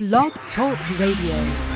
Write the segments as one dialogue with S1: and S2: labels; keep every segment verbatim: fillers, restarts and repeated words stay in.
S1: Blog Talk Radio.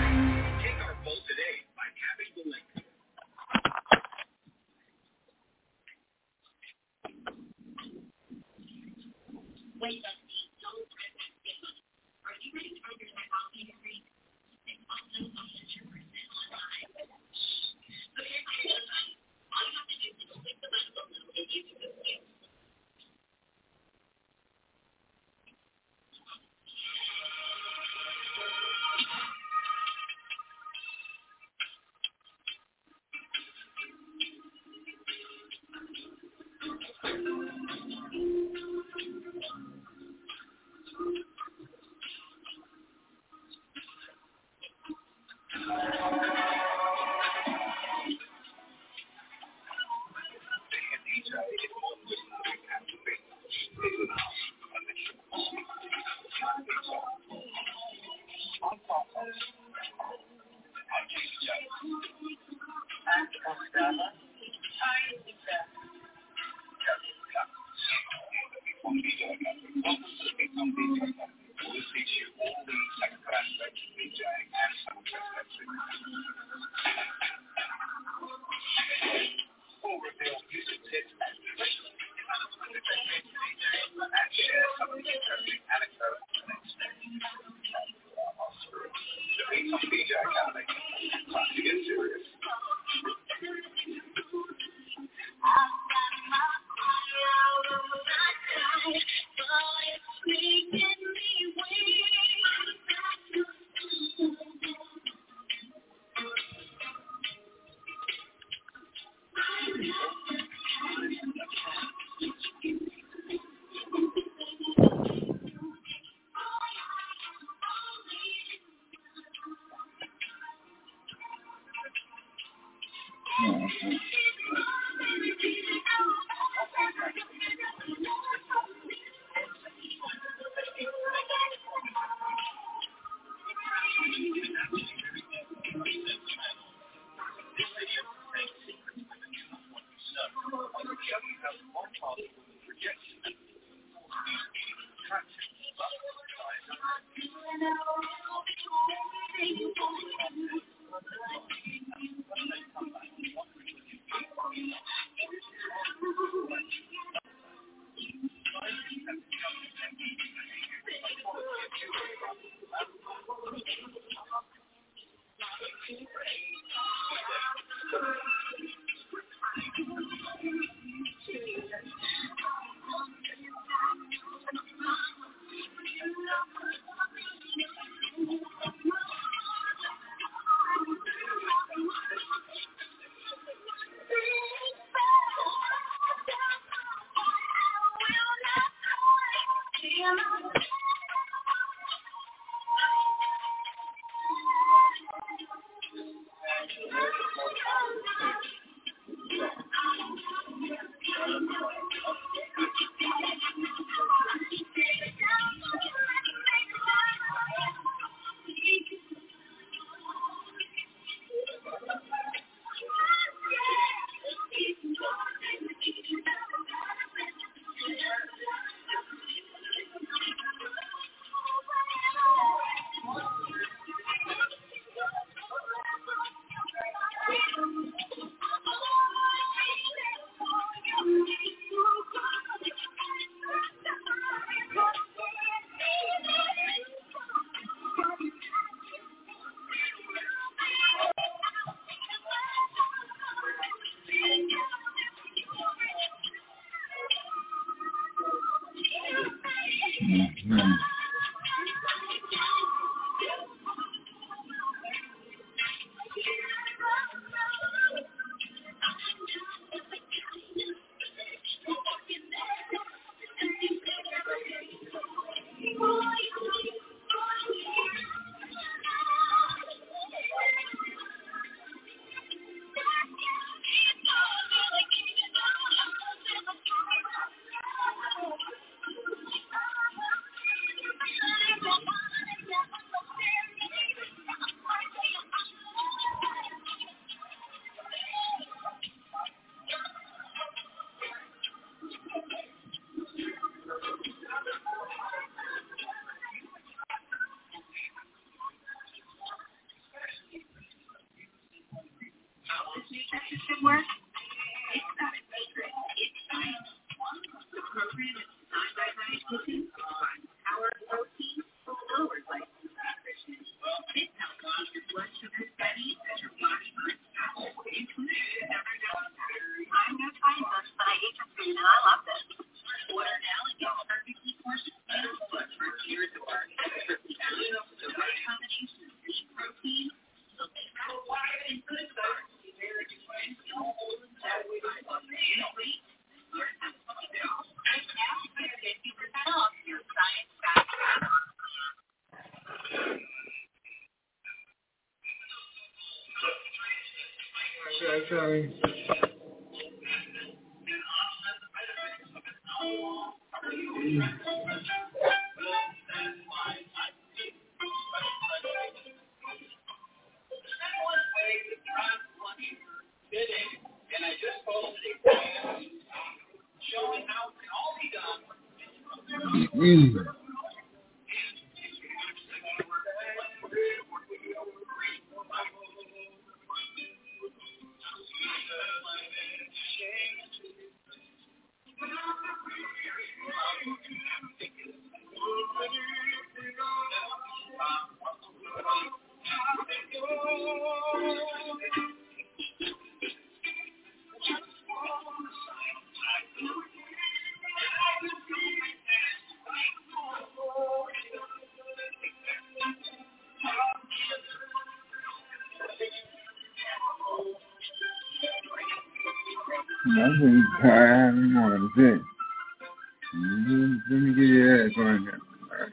S2: I think I want to say. Let me get your ass on there.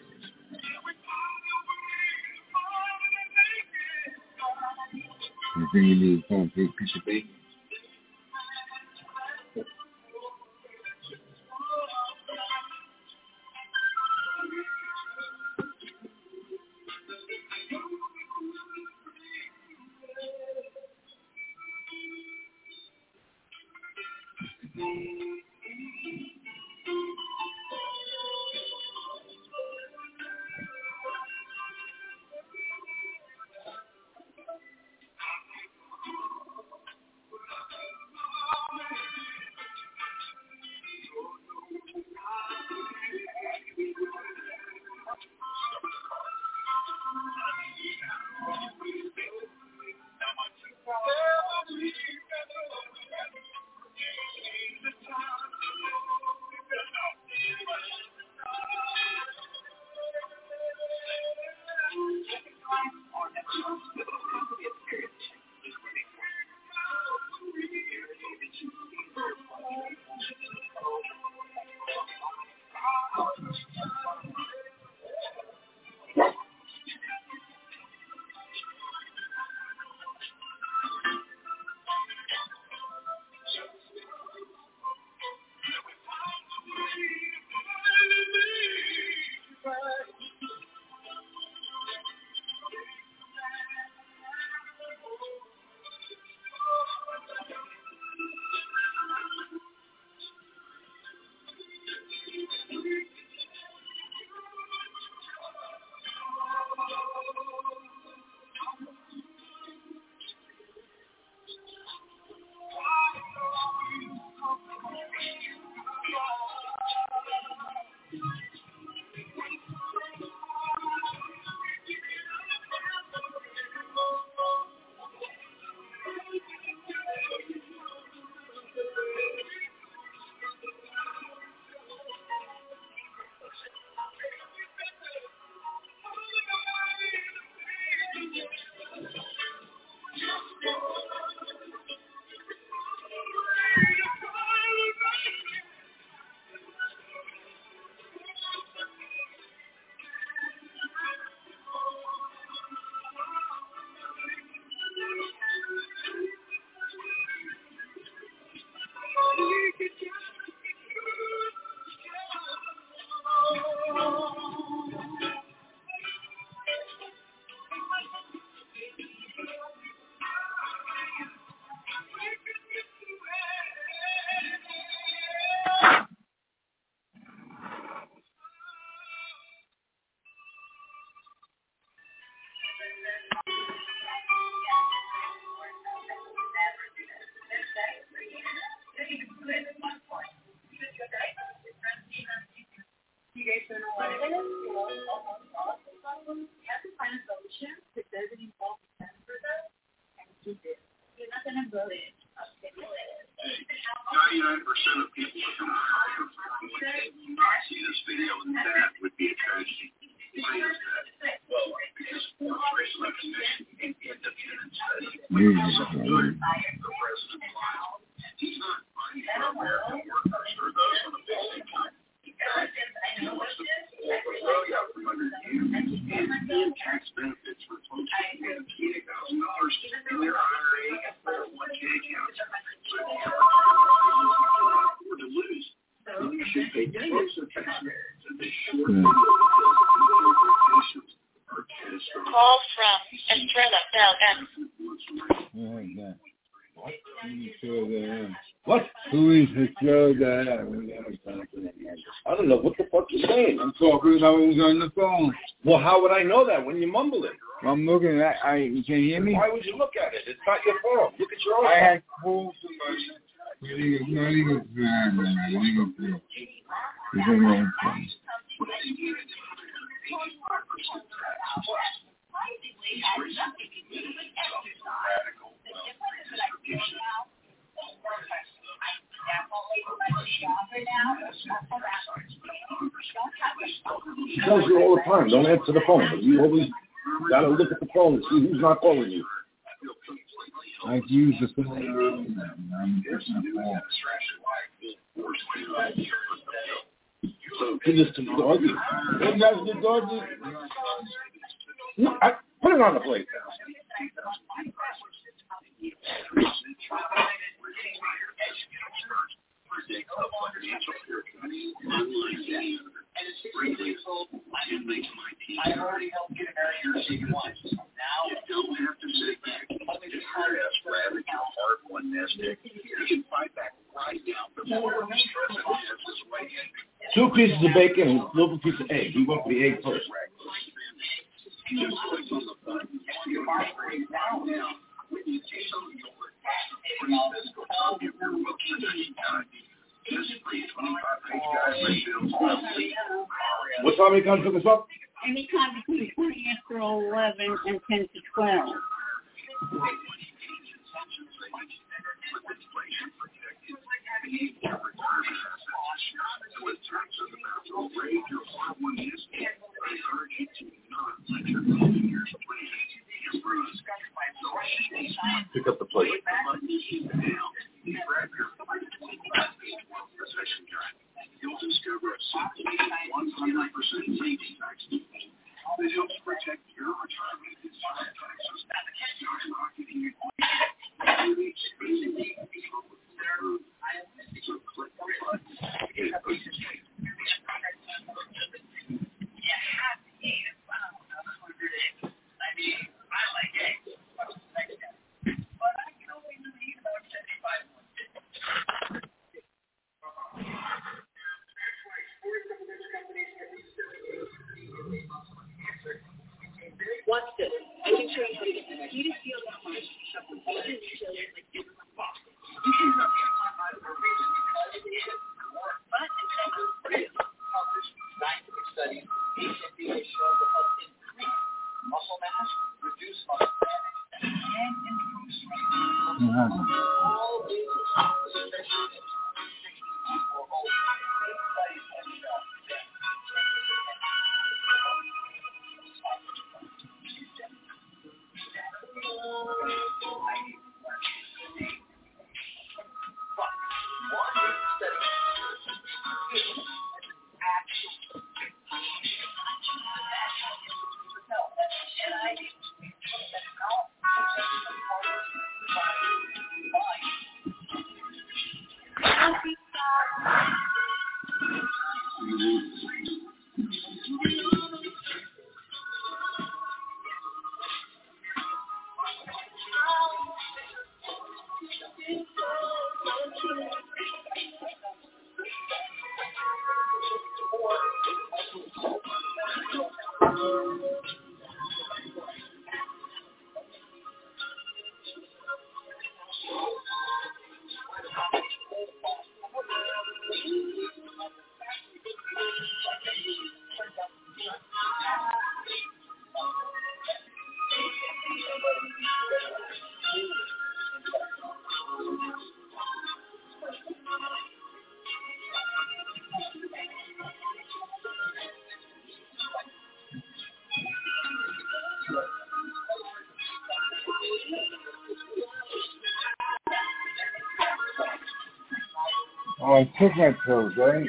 S2: You think you need a phone for a piece of bacon?
S3: Call from Estrella Bell M.
S2: What? Who is Estrella?
S4: I don't know. What the fuck you saying?
S2: I'm talking about who's on the phone.
S4: Well, how would I know that when you mumble it?
S2: I'm looking at I you can hear me?
S4: Why would you look at it? It's not your phone. Look at your own
S2: I
S4: phone.
S2: had called somebody. It's not even fair, man. It's not even fair. It's the wrong phone.
S4: She calls you all the time. Don't answer the phone. But you always gotta look at the phone and see who's not calling you.
S2: I've used the phone. I'm just a phone.
S4: So give this to the doggy.
S2: Hey, guys, the doggy.
S4: No, I, put it on the plate.
S5: I've already helped get married if you want. Now you don't have to sit back. Let me just hire us rather than hard one nest egg. You can fight back right down the more
S4: Two pieces of bacon and a little piece of egg. We went for the egg first. What time are you going to pick us up?
S6: Anytime between twenty after eleven and ten to twelve.
S4: Pick up the plate.
S5: You'll discover a simple one hundred percent safety vaccine that helps protect your retirement in five taxes. Starts rocketing your so click the button. I mean, I like eggs. But I can only eat about seventy-five one day.
S7: Watch this. I can show you how to get the sweetest deal on my shop with all the retailers like different boxes.
S5: You can have a reason because it is more fun and better. Published scientific studies, H M B A shows that help increase muscle mass, reduce muscle damage, and improve strength. All these especially in sixty or older. Studies have shown that.
S2: Oh, I took my pills, right?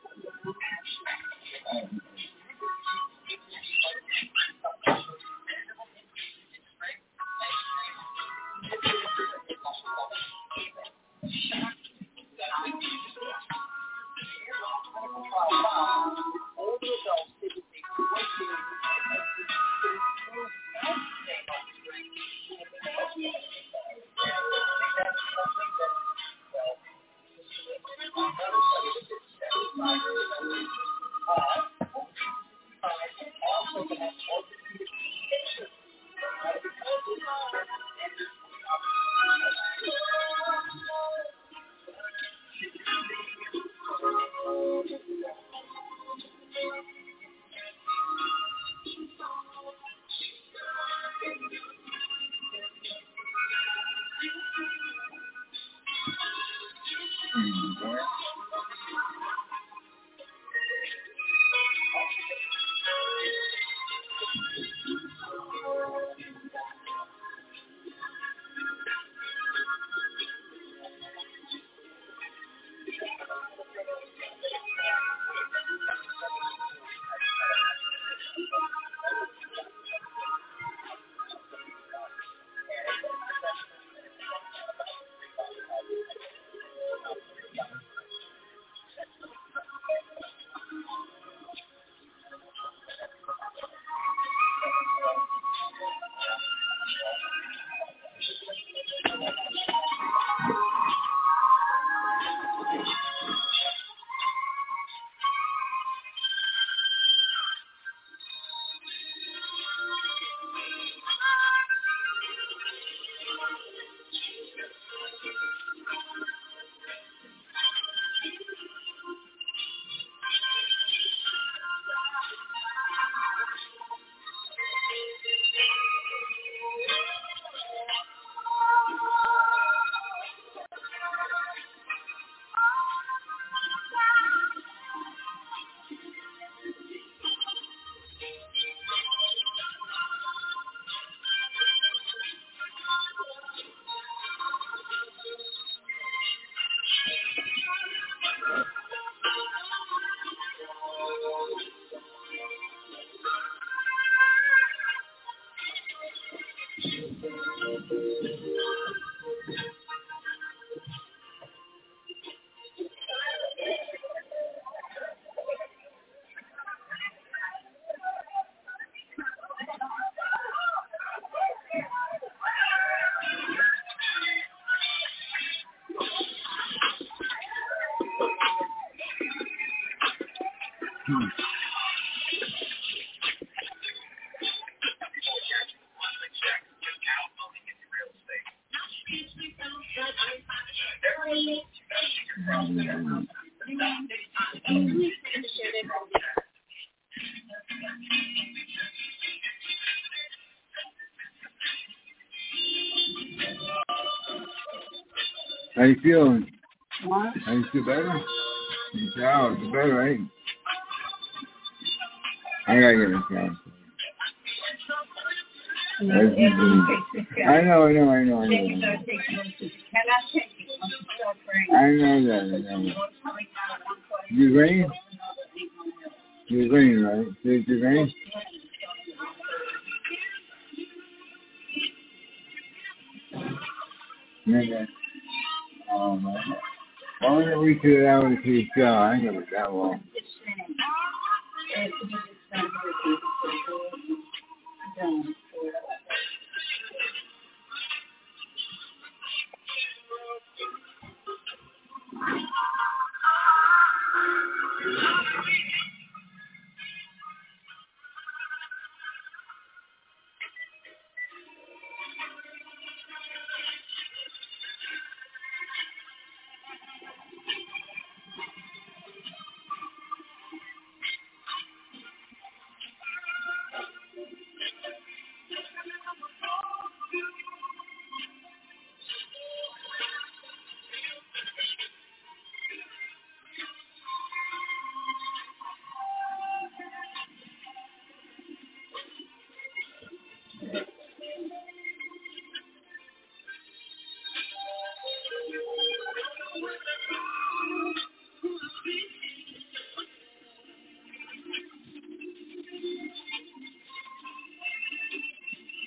S2: How you feeling?
S6: What?
S2: How you feel better? You sound it's better, right? I gotta get a sound. I know, I know, I know, I know. I know that, I know that. You rain? You rain, right? Did you rain? Yeah. Um, why don't we do that with a P C L? I ain't gonna be that long.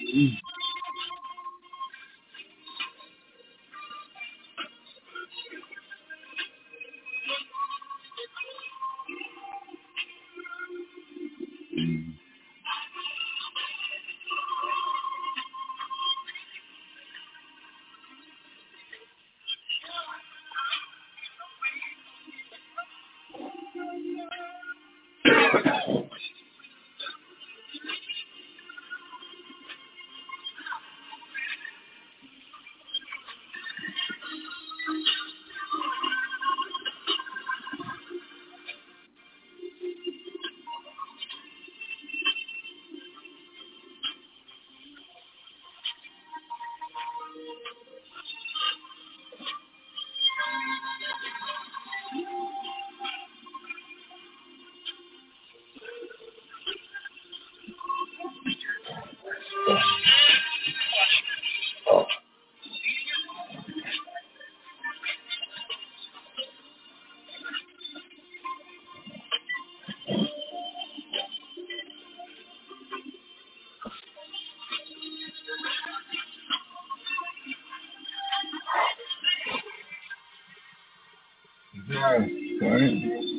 S2: Yeah, right.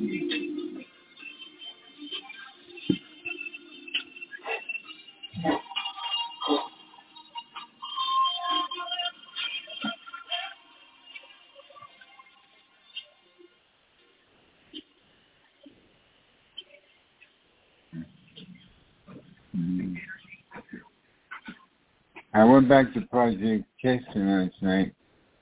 S2: Mm. I went back to Project Keston last night.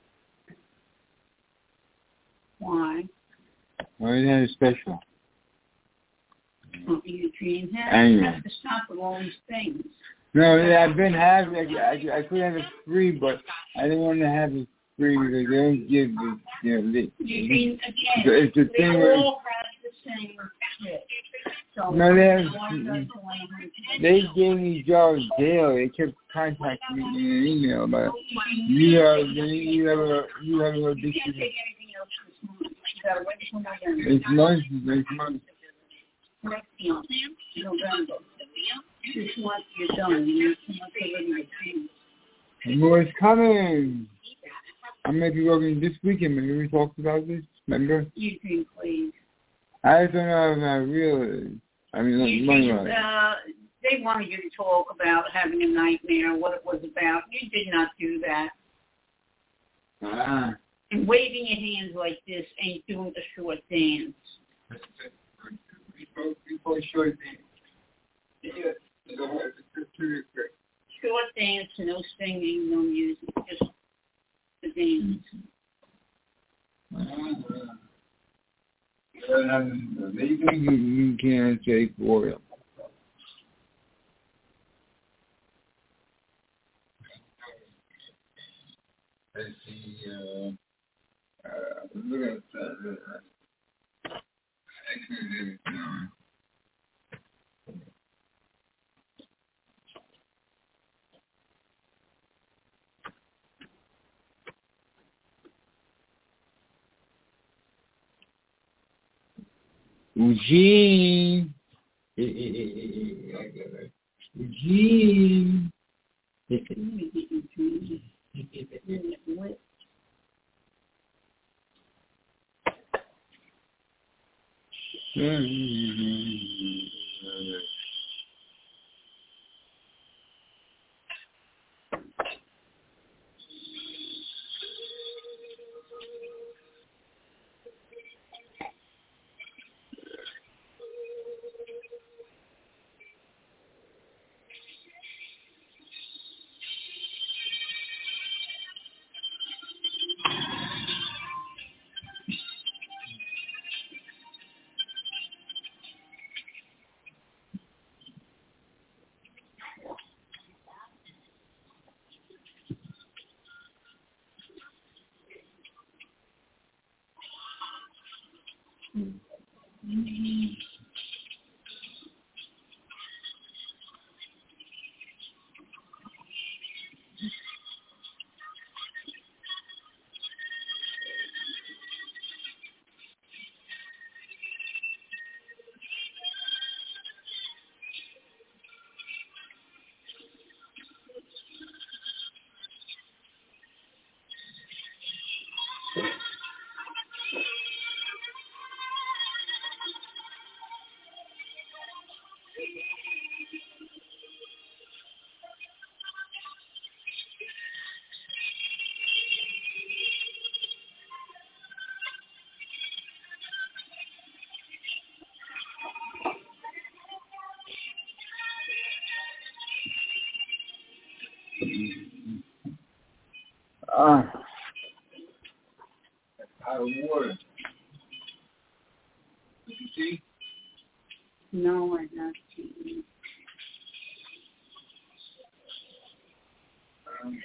S6: Why?
S2: Well, it had a special.
S6: Well, you dream have,
S2: Anyway.
S6: have to stop with all these things.
S2: No, yeah, I've been having it. I, I could have it free, but I didn't want to have it free because they don't give the, you know, the,
S6: You dream again.
S2: it's the
S6: They
S2: thing where,
S6: all have the same shit. So
S2: no, they have,
S6: one doesn't want to-
S2: they gave me jobs daily. They kept contacting me in an email about, you have, you have a, you have a
S6: You can't
S2: audition.
S6: take anything else this month. You gotta wait till November.
S2: It's months, it's months.
S6: Next month, November. This month you're done. You need to already dream.
S2: More is coming. I may be working this weekend. Maybe we talked about this. Remember?
S6: You dream, please.
S2: I don't know if I realize. I mean, like,
S6: You
S2: money
S6: dream,
S2: wise.
S6: uh, they wanted you to talk about having a nightmare, what it was about. You did not do that.
S2: Ah.
S6: And waving your hands like this ain't doing a short dance.
S2: Before short dance.
S6: Short dance, no singing, no music, just the dance.
S2: Uh, maybe you, you can't take oil. Let's see. Uh, uh, look at that. Eugene. Eugene. Ah. Out of water. Did you see?
S6: No, I'm not seeing.
S2: Um,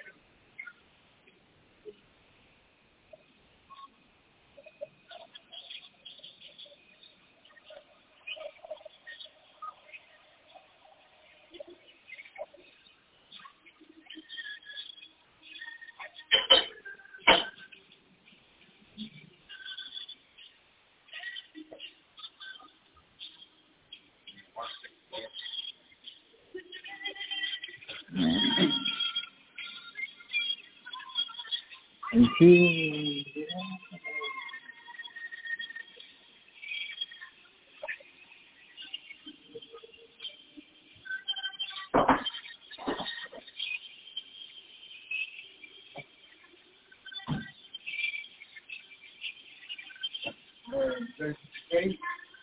S2: and see. Okay.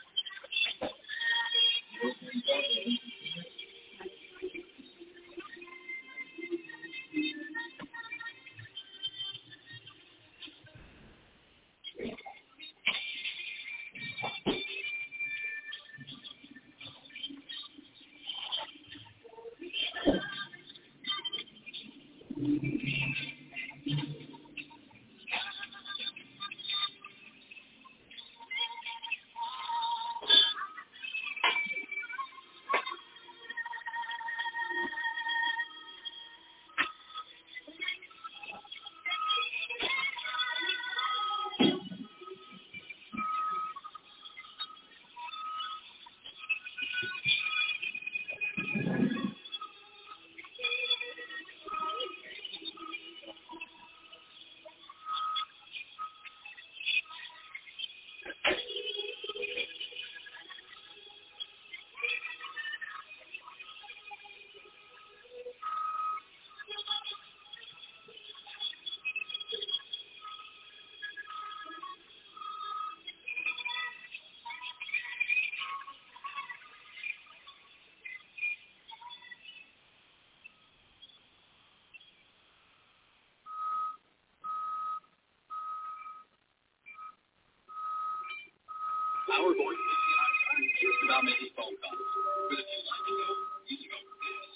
S5: Our voice is just about making phone calls. But if you'd like to go, you can go for this.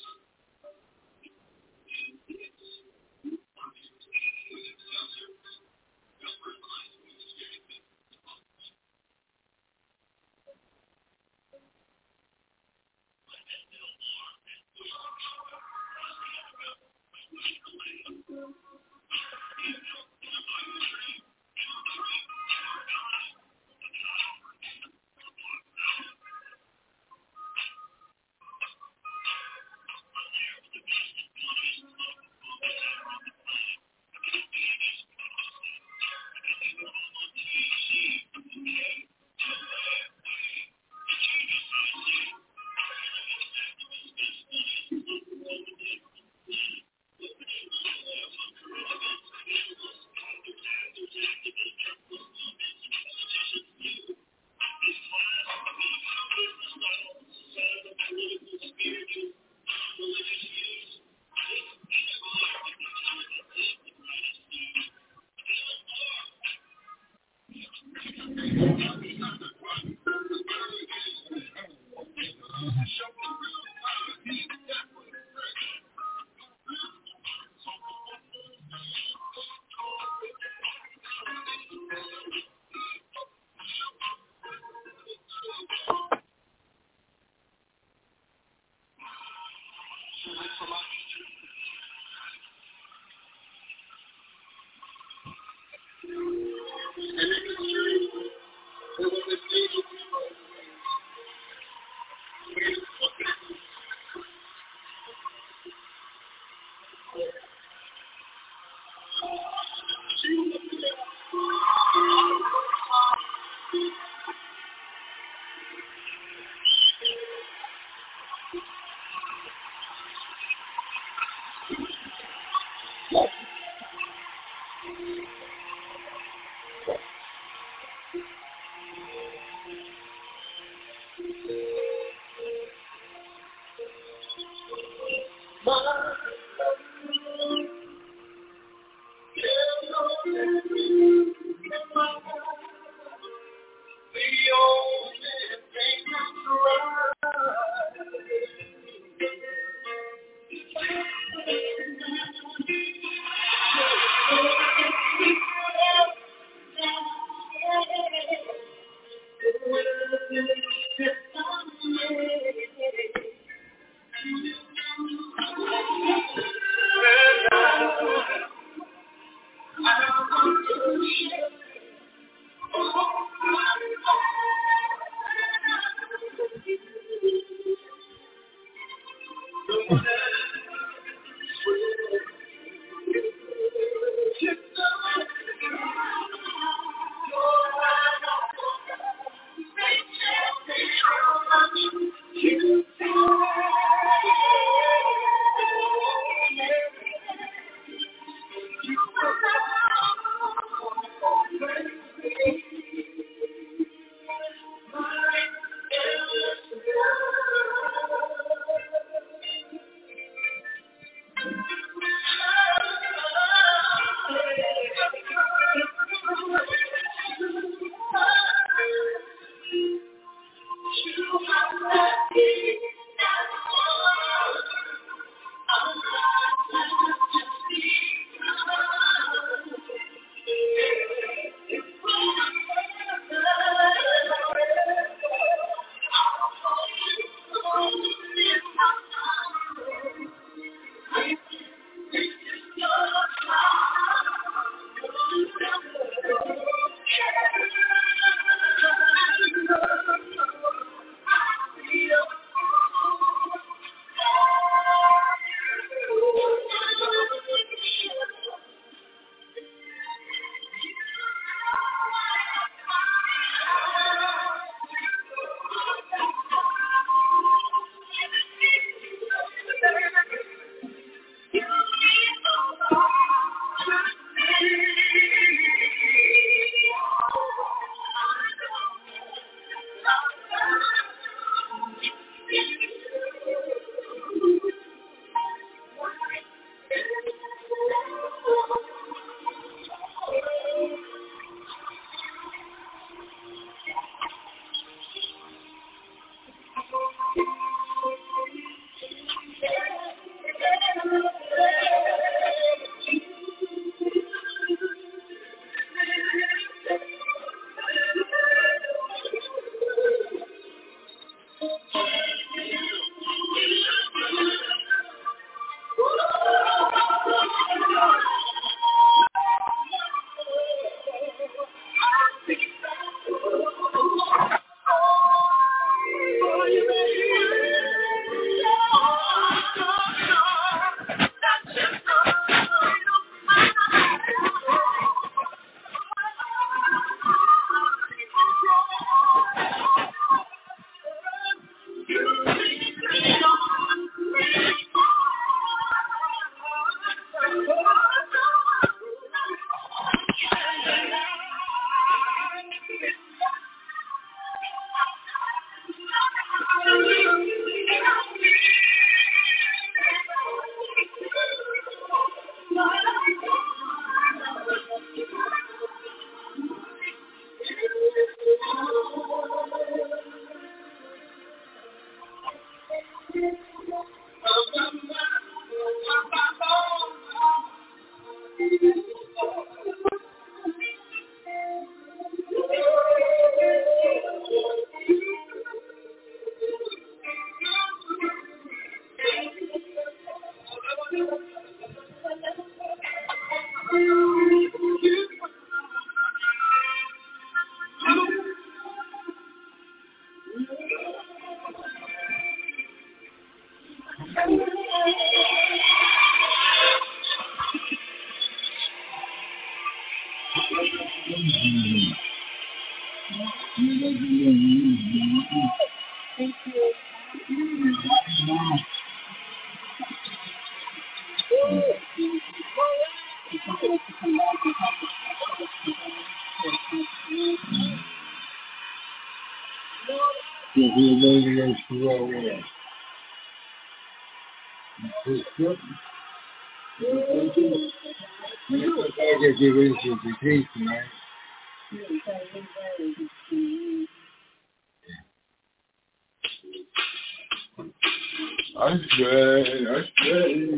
S2: I say, I say.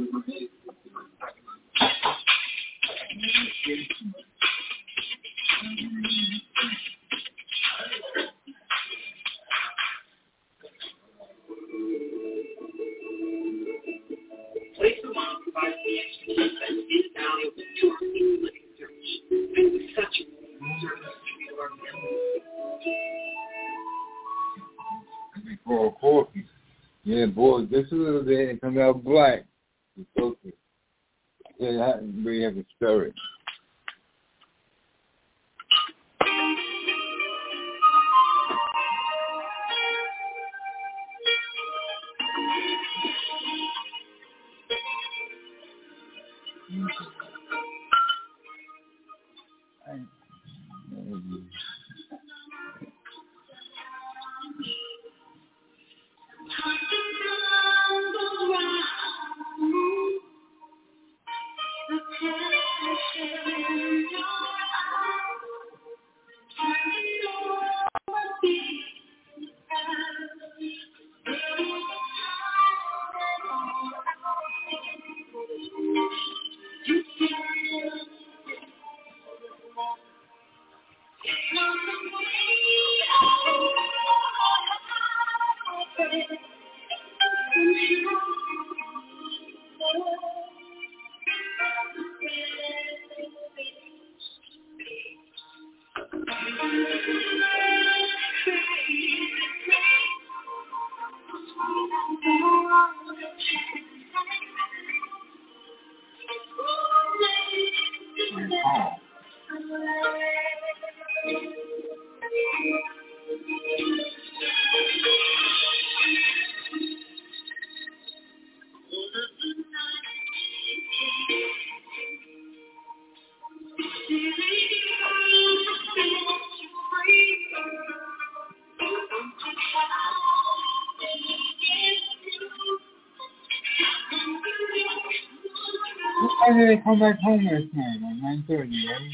S5: Place the model provides the expertise that is valuable to our people living search. And with such a service to our families.
S2: For coffee. Yeah, boy, just a little bit and come out black. It's okay. Yeah, we have to stir it. Why did they come back home last night at nine thirty, right?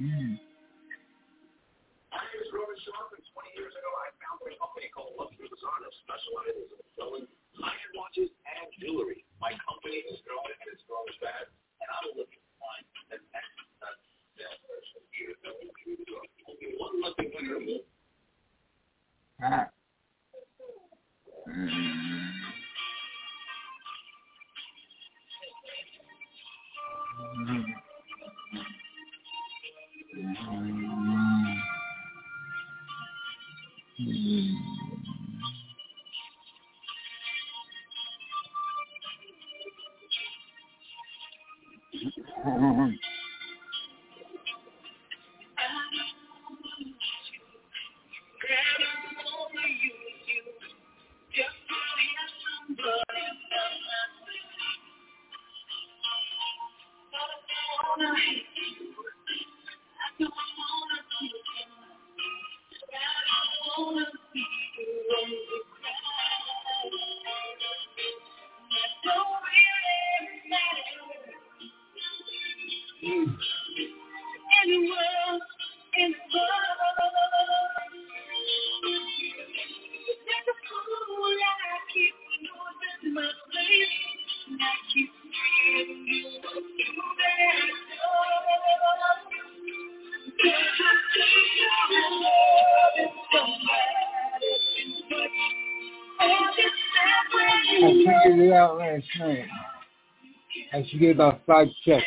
S2: Mm.
S4: My name is Robert Sharp, and twenty years ago, I founded a company called Luxury Design that specializes in selling high-end watches and jewelry. My company is growing, and it's growing fast, and I'm looking to find the next salesperson here that will be doing only one lucky winner of it.
S2: Ah. Mm. Mm. Mm. Mm. I figured it out last night. I should get about five checks.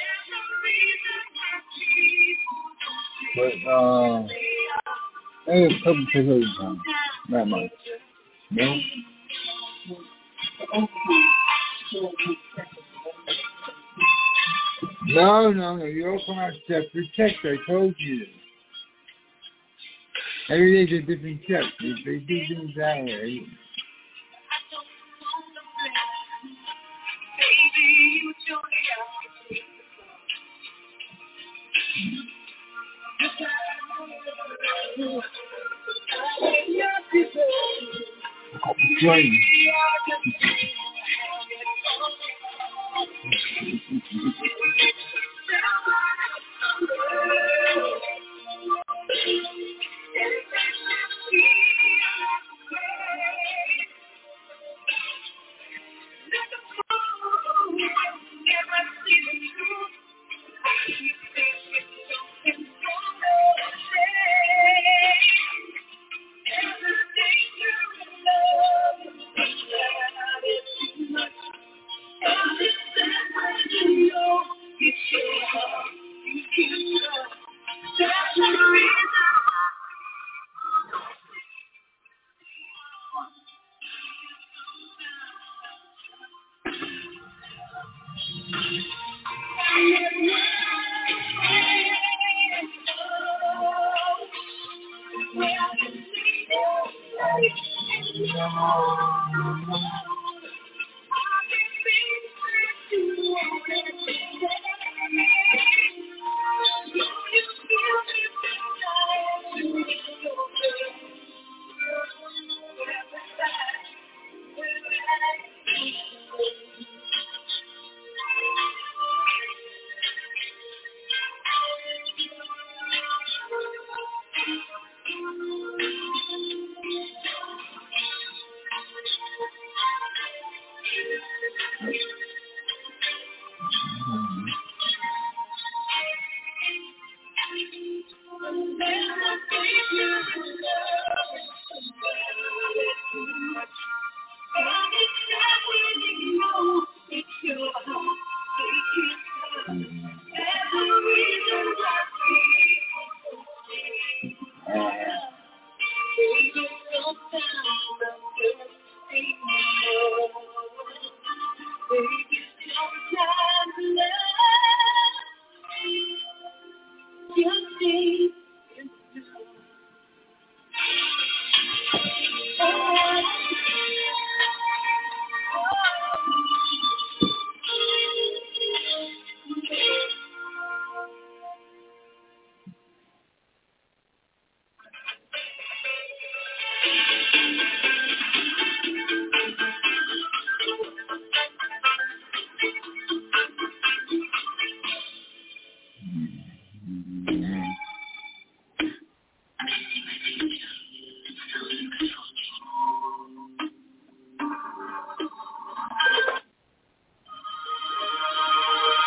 S2: But, uh, I have a couple potatoes on. Not much. No? No, no, no. You all come out check for checks. I told you. Every day's a different check. They, they do things that way. Right.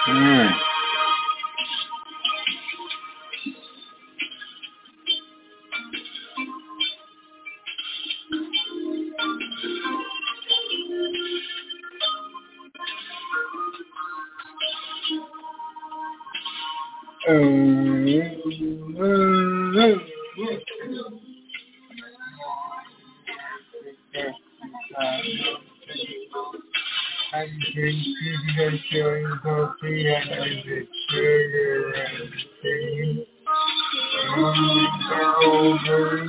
S2: Mm. I'm drinking feeling healthy and the sugar and things are over.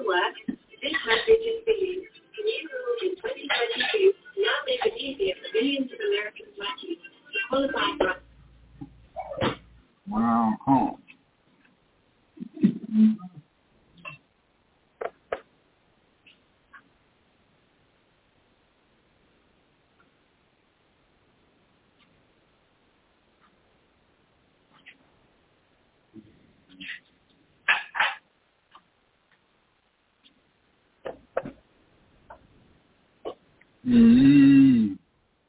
S7: work. This message is for you. Can you move in twenty twenty-two? Now make it easier for millions of Americans like you to qualify for.
S2: Wow, home. Mm.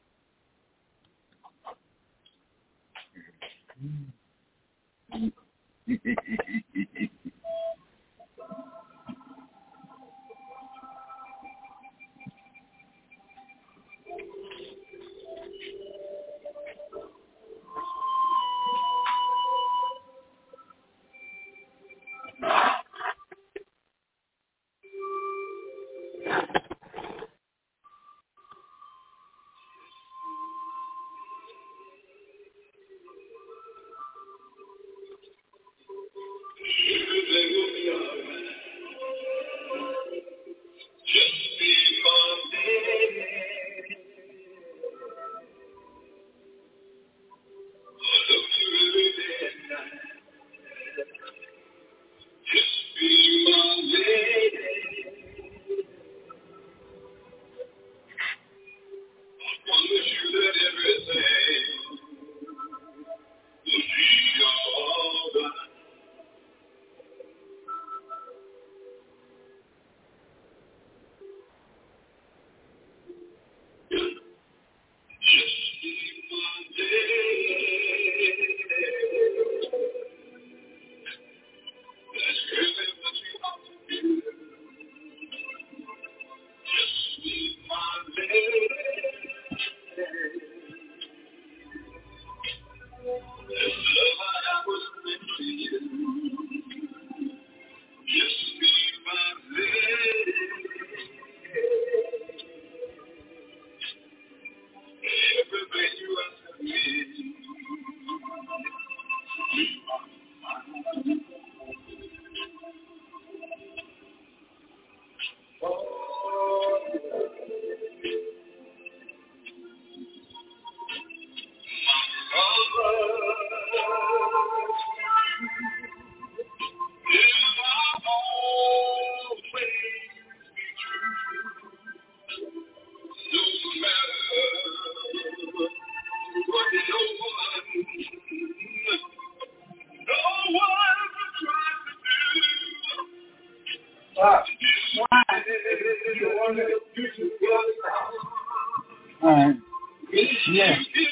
S2: All right. Yeah.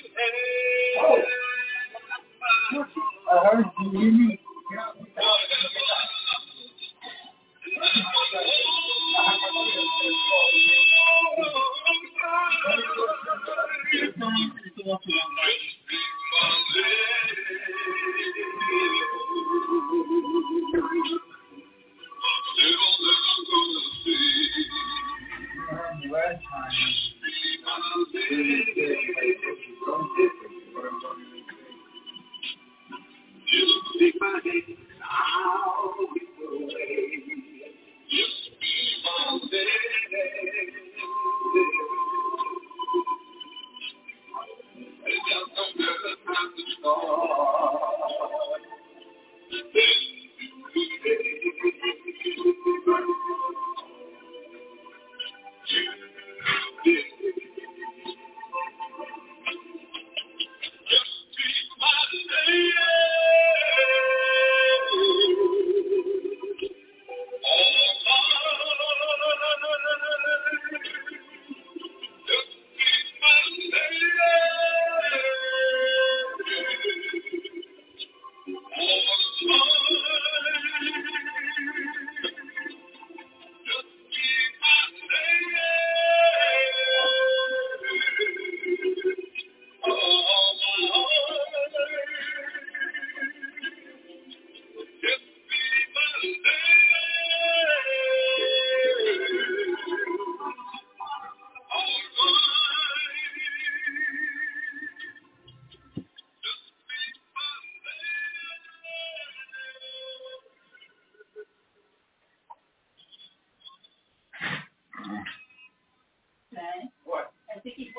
S2: Oh. I heard you hear me.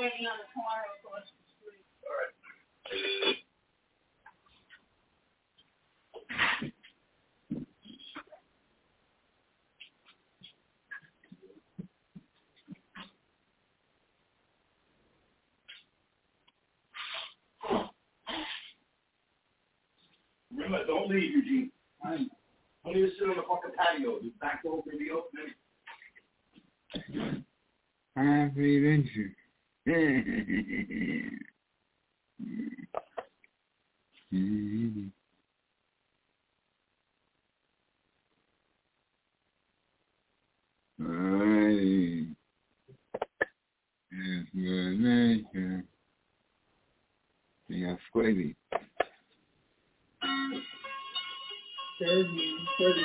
S6: waiting on the corner across the street.
S4: All right. Remember, don't leave, Eugene. I'm, don't even sit on the fucking patio. The back door will be open.
S2: Happy adventure. Alrighty. It's good nature. We got Squavy.
S6: Thirty, thirty.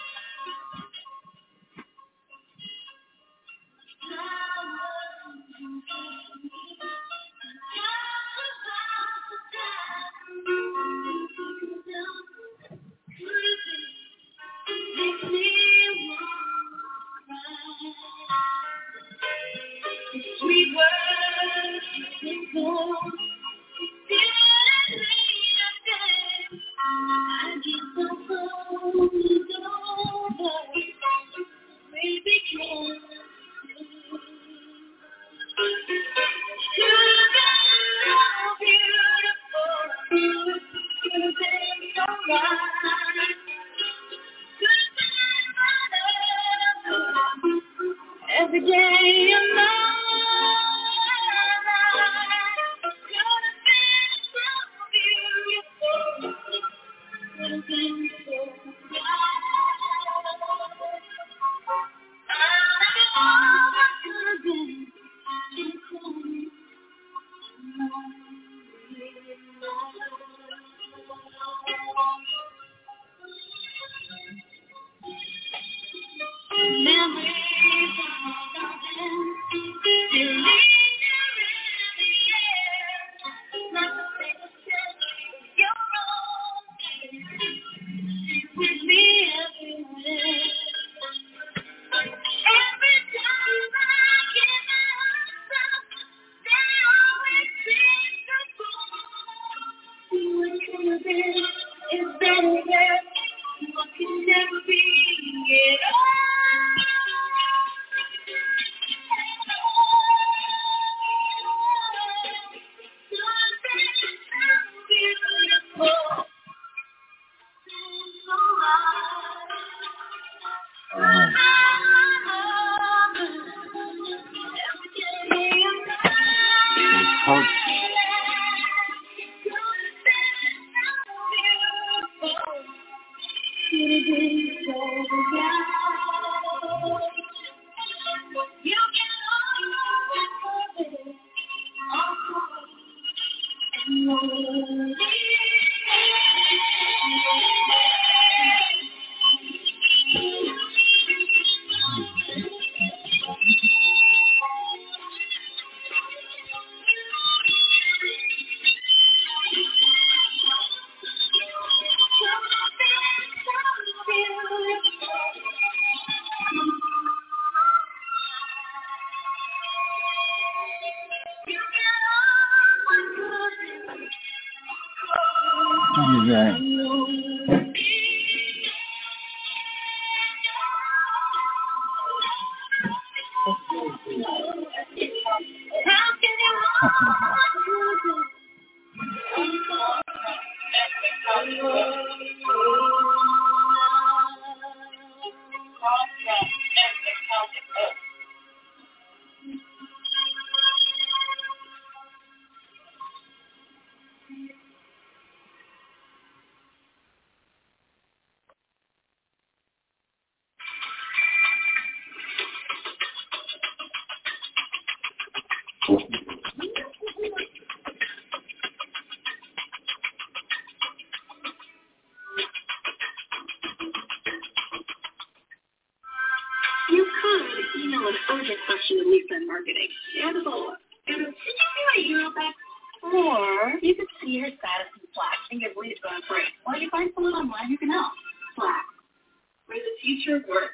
S7: Sweet words, I get so cold over, baby, can't you've been so beautiful, you've been so right, you've been my love, every day of my life, you've been so beautiful. You've been so memories of with me everywhere. Every time I get myself, they always seem to go. What could have been is better yet. What can never be at all. Beautiful.
S2: What is that?
S7: You could email an urgent question to Lisa in marketing and a follow-up. And did you see my email back? Or you could see your status in Slack and get leads going free. Or you find someone online who can help. Slack, where the future works.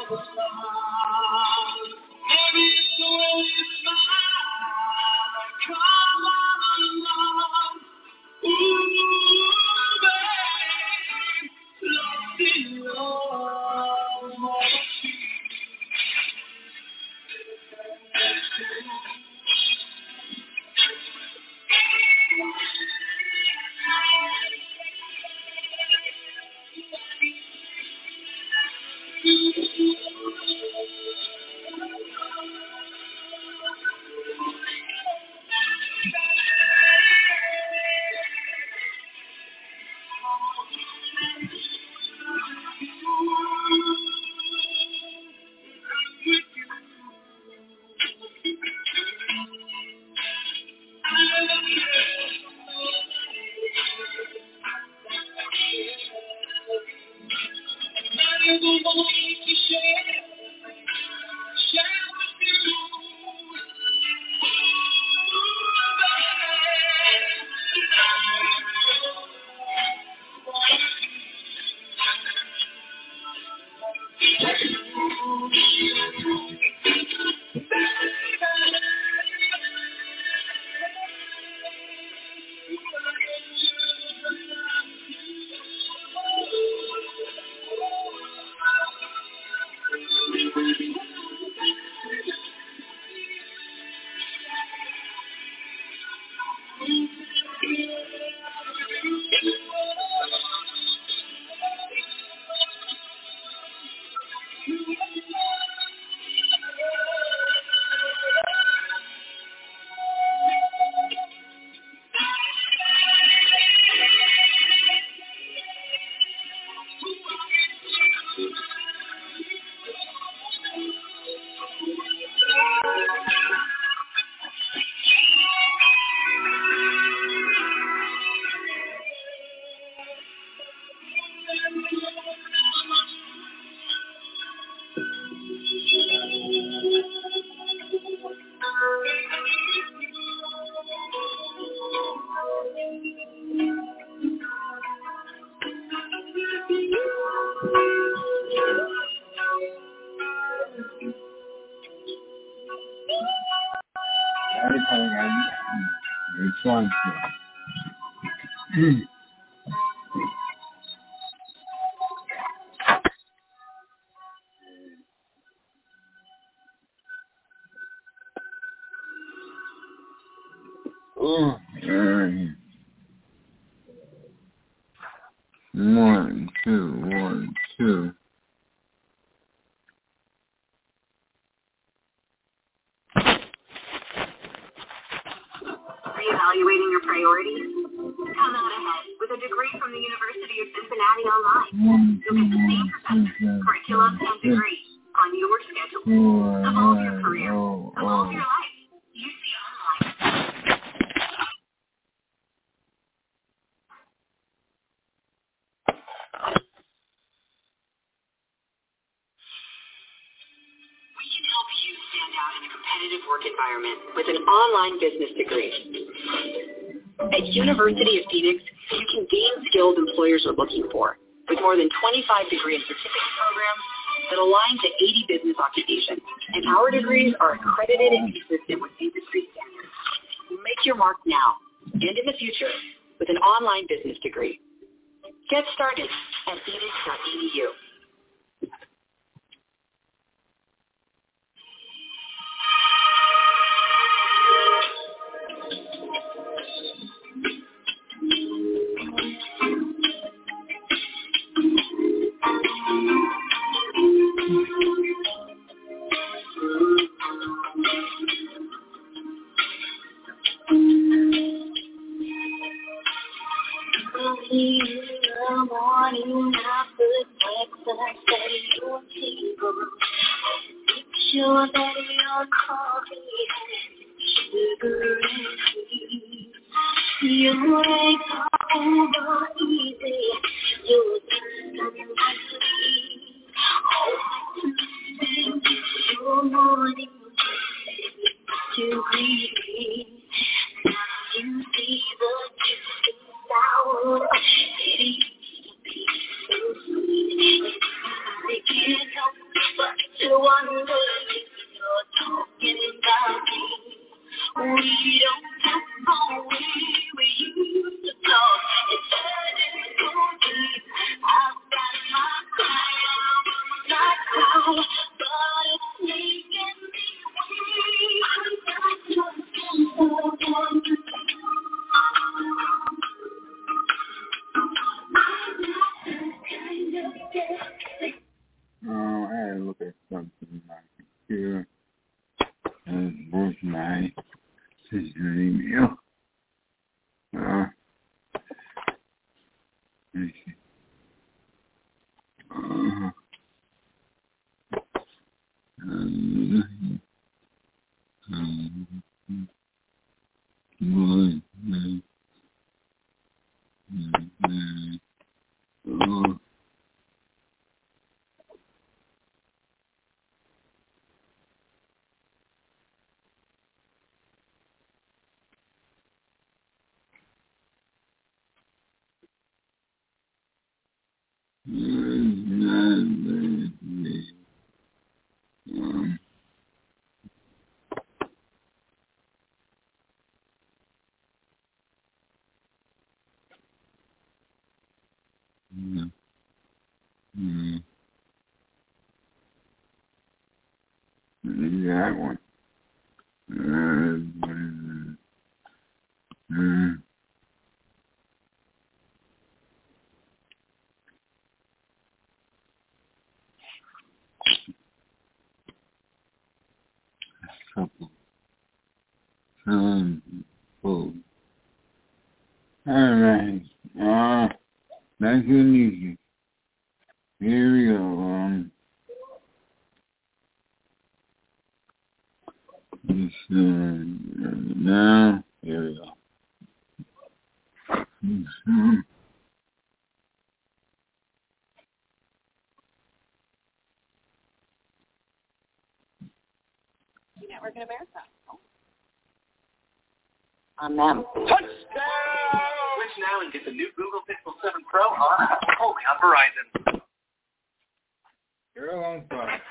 S2: Response. Oh, and one, two, one, two.
S8: Reevaluating your priorities? Come out ahead with a degree from the University of Cincinnati Online. You'll get the same professors, curriculum, and degree on your schedule. Evolve your career. Evolve your life. U C Online. We can help you stand out in a competitive work environment with an online business degree. At University of Phoenix, you can gain skills employers are looking for with more than twenty-five degree and certificate programs that align to eighty business occupations. And our degrees are accredited and consistent with industry standards. Make your mark now and in the future with an online business degree. Get started at phoenix dot e d u.
S7: In the morning, I put breakfast at your table. Make sure that your coffee has sugar and cream. Your eggs are over easy. Your dust and sleep. Oh, thank you. Your morning to greet me. Now you see the juicy sour. It used to be so sweet. I can't help but wonder if you're talking about me. We don't talk the way we used to talk. It's turning so deep. I've got my time, not cool, but it's making me weak. I'm just so
S2: Oh, I had to look at something in my computer. And both my sister's email. Uh, let's see. Uh, um, um, um, um, um, uh, um, Mm, mm, that one. Uh, mm, mm, couple. Um, oh. All right. Uh, nice and easy. Here we go. Um, this, uh, now, here we go. This, um,
S8: Network in America. On them.
S5: Touchdown! Switch now and get the new Google Pixel seven Pro on only on Verizon.
S2: you're a long time.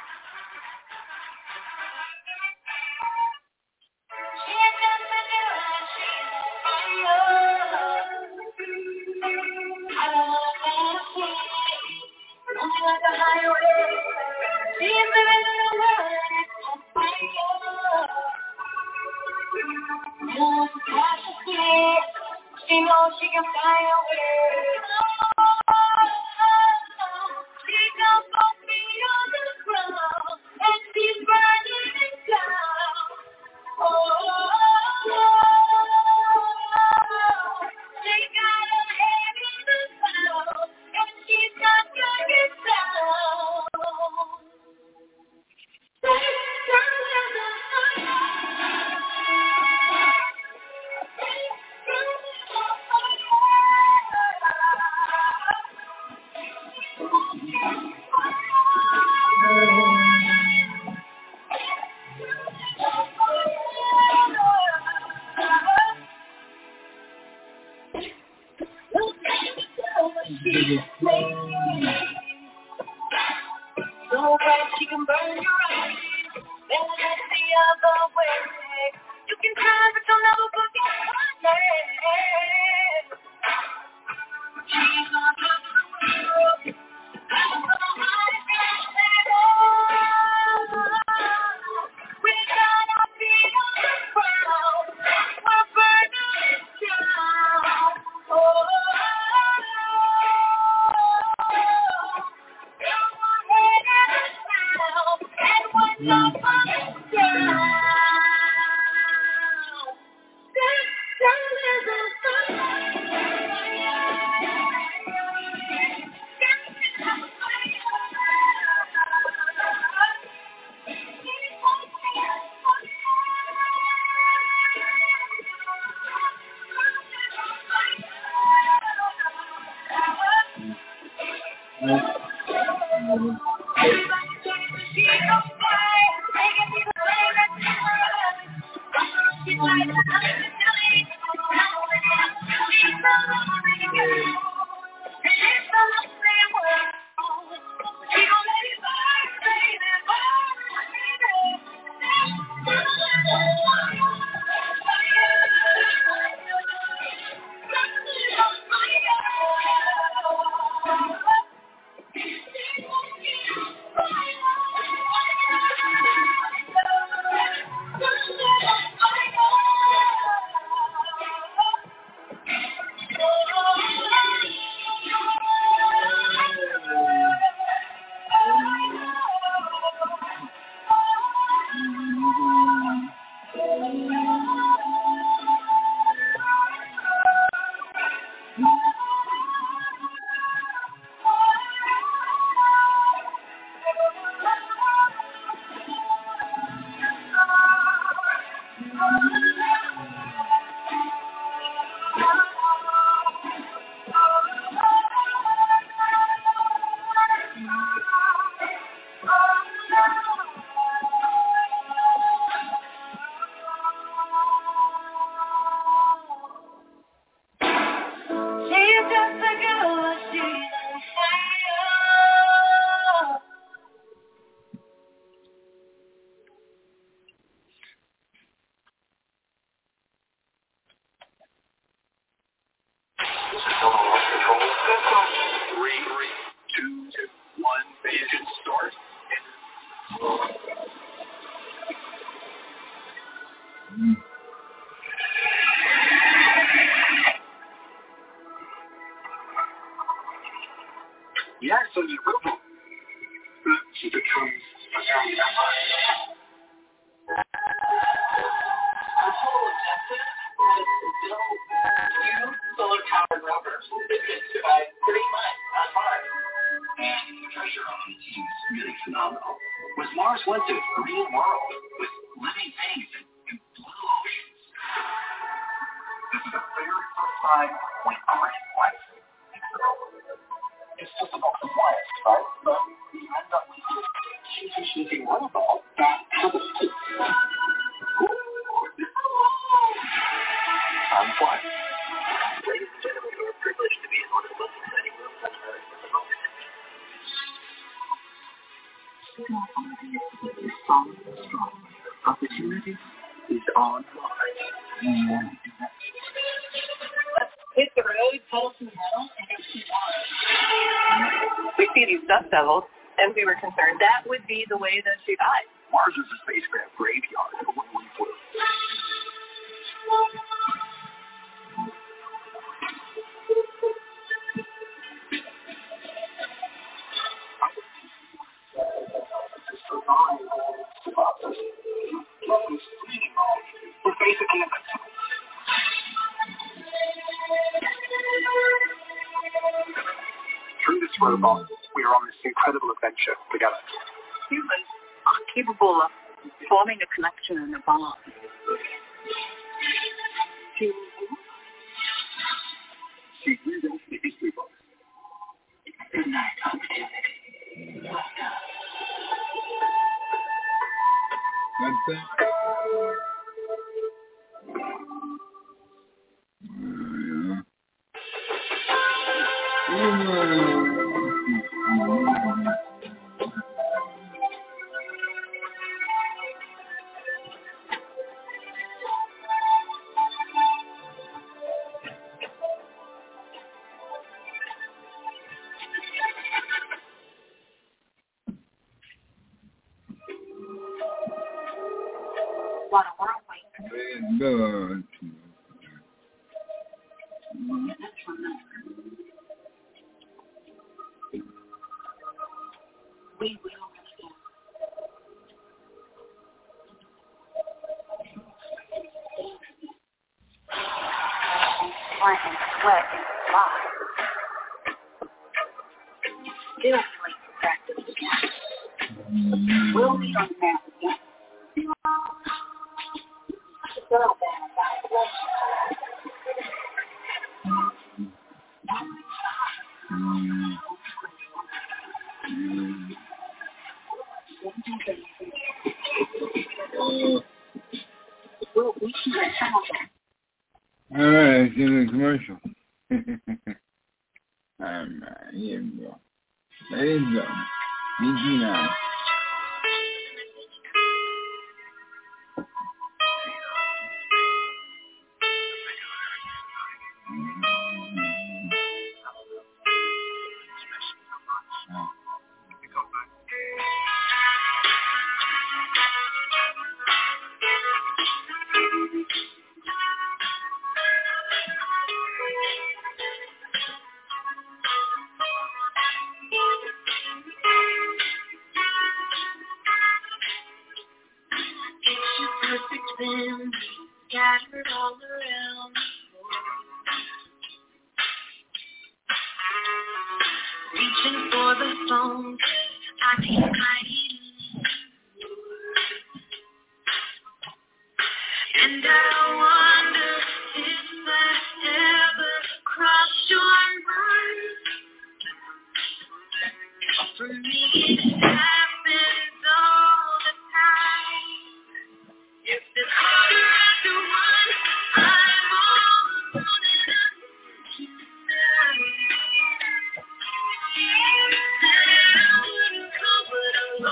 S7: She knows she can fly away. She can put me on the ground, and she's burning it down. Oh, she got her head in the clouds, and she's not gonna get down. So bright she can burn your eyes. Then that's the other way. You can try, but you'll never forget her name. She's on top of the world. I'm so high, we gotta be on the ground. We're burning down. Oh,
S2: Mm.
S4: Yeah, so you will. But she becomes a very vampire. Our whole objective was to build new solar-powered rovers that could survive three months on Mars. And the treasure on the team is really phenomenal. Was Mars once a green world with living things and blue oceans? This is the very first time we create life. It's just about compliance, right? But we end up with a cheating robot that has a stick. I'm fine. Ladies and gentlemen, we're privileged to be in one of the most exciting rooms on Earth at the moment. Strong, strong. Opportunity is on Mars.
S2: Mm.
S5: Let's hit the road, pedal to the metal, and go see Mars. We see these dust devils, and we were concerned that would be the way that she died.
S4: Mars is a spacecraft graveyard of a woman for We're basically a Through this robot, we are on this incredible adventure together.
S6: Humans are capable of forming a connection and a bond.
S4: See, we don't need these people.
S6: It's a nice opportunity.
S2: What's that?
S6: What a whirlwind.
S2: Good.
S6: That's fun. We will restore. Sweat and sweat and fly. Still late for practice again. We'll meet on the map again. Girl band by
S2: Mm. Mm.
S6: We'll reach your house.
S2: All right, let's do the commercial. All right, here we go. There you go. Meet you now.
S3: Scattered all around. Reaching for the phone, I keep hiding. And I wonder if I ever crossed your mind. For me, it happens all the time. If it's harder to run, I'm all alone. Said I wouldn't come, but I'm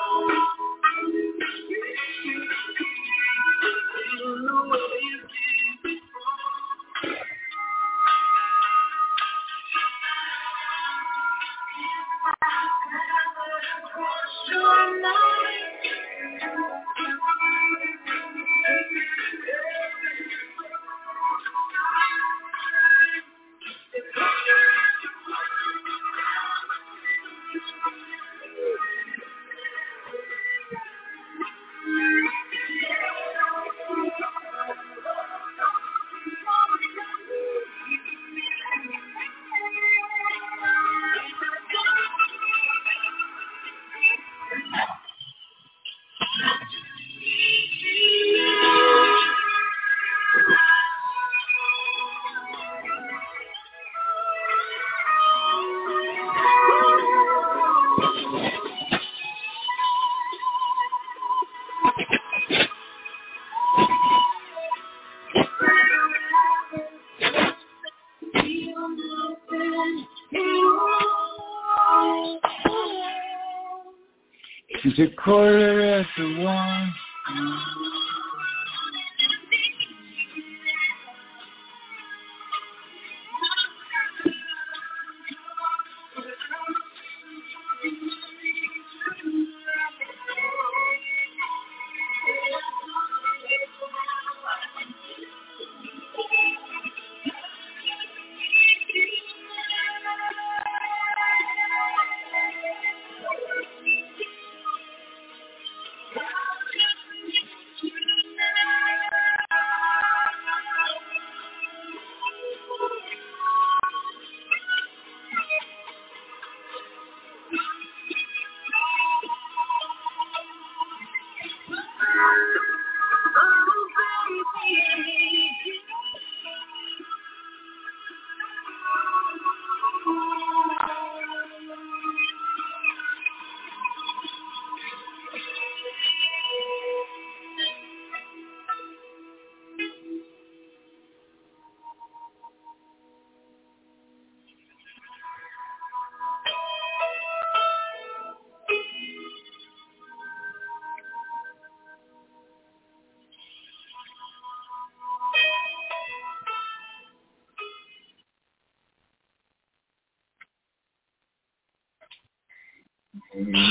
S2: It's a quarter after one.
S5: You're going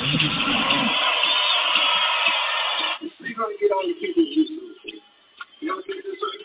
S5: to get all the people used to it. You know what I'm saying?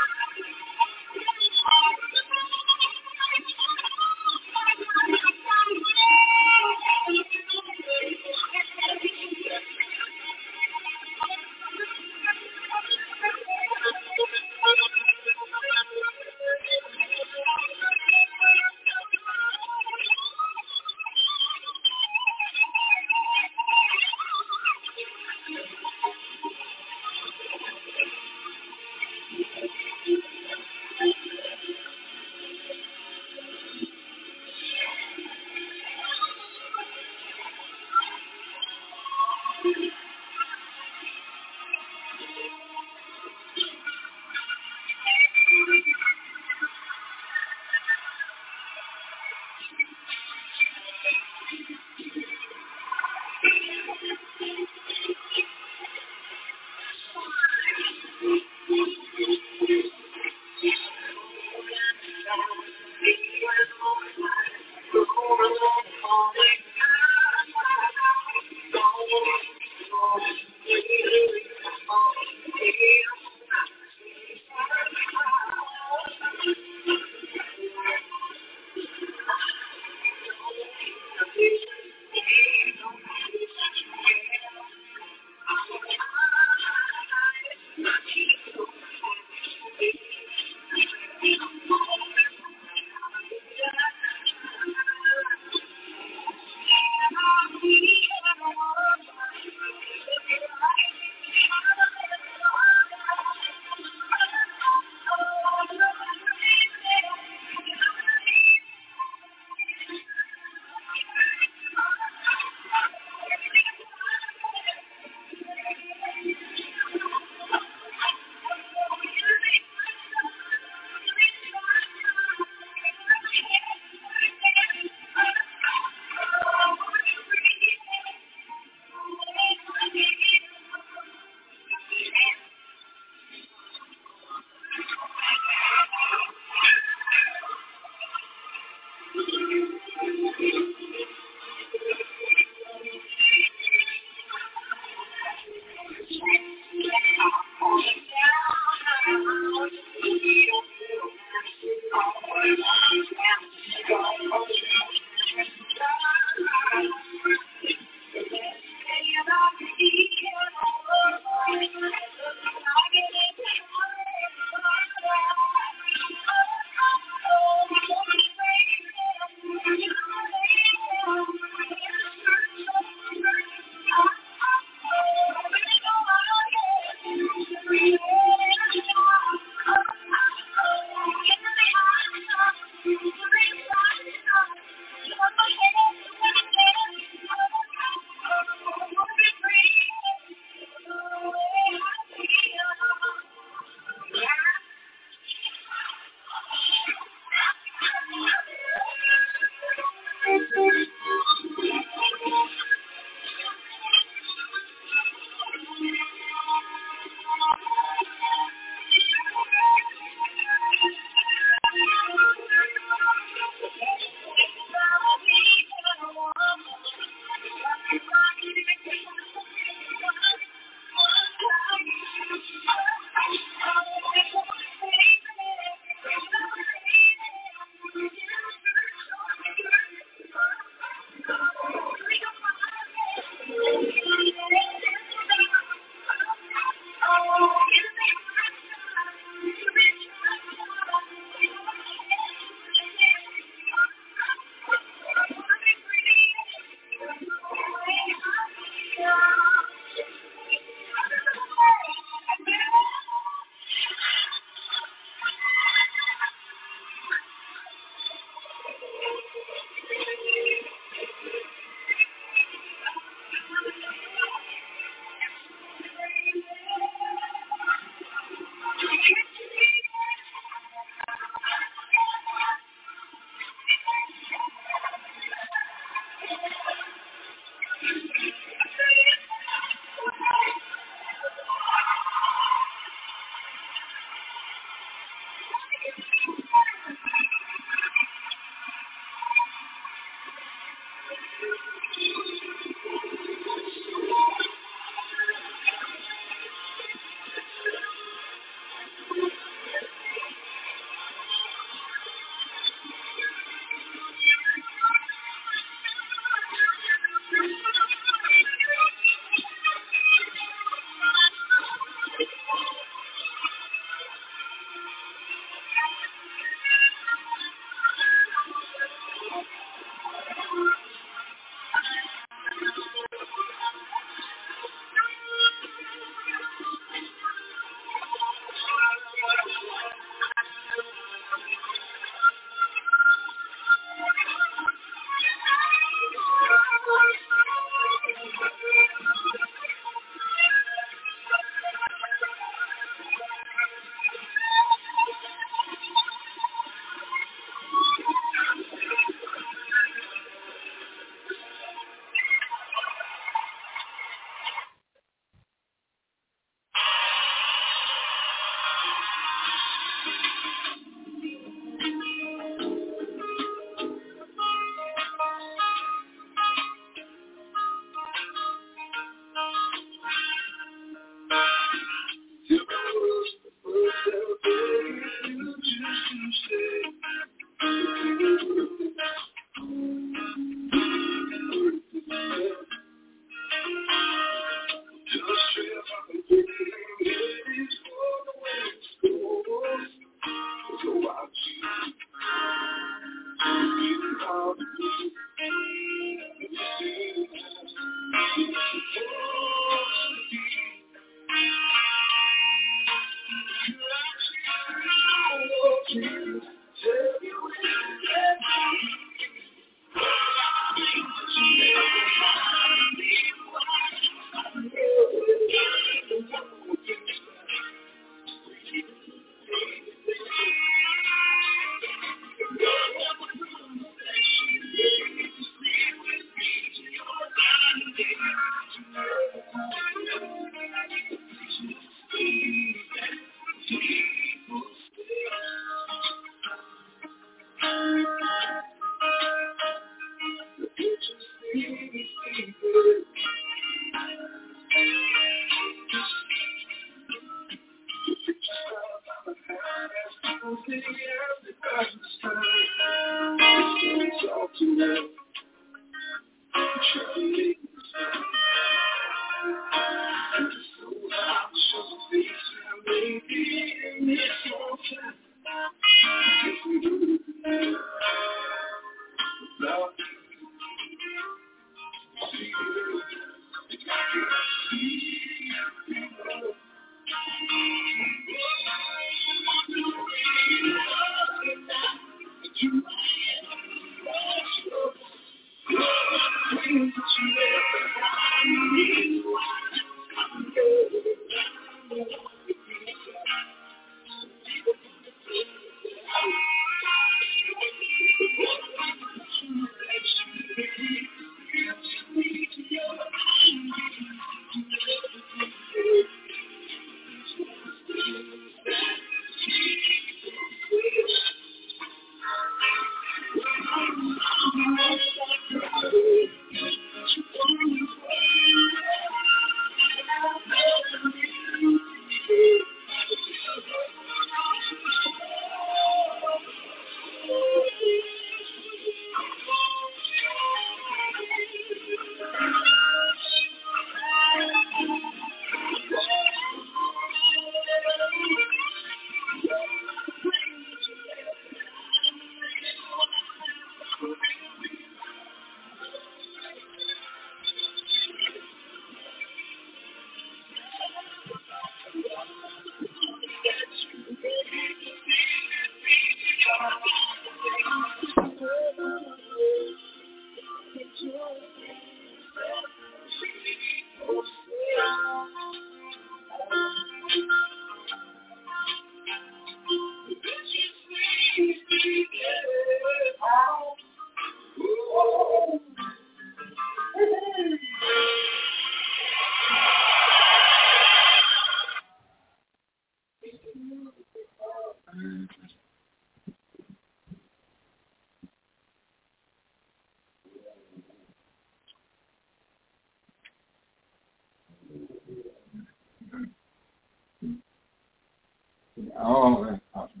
S2: Oh, that's awesome.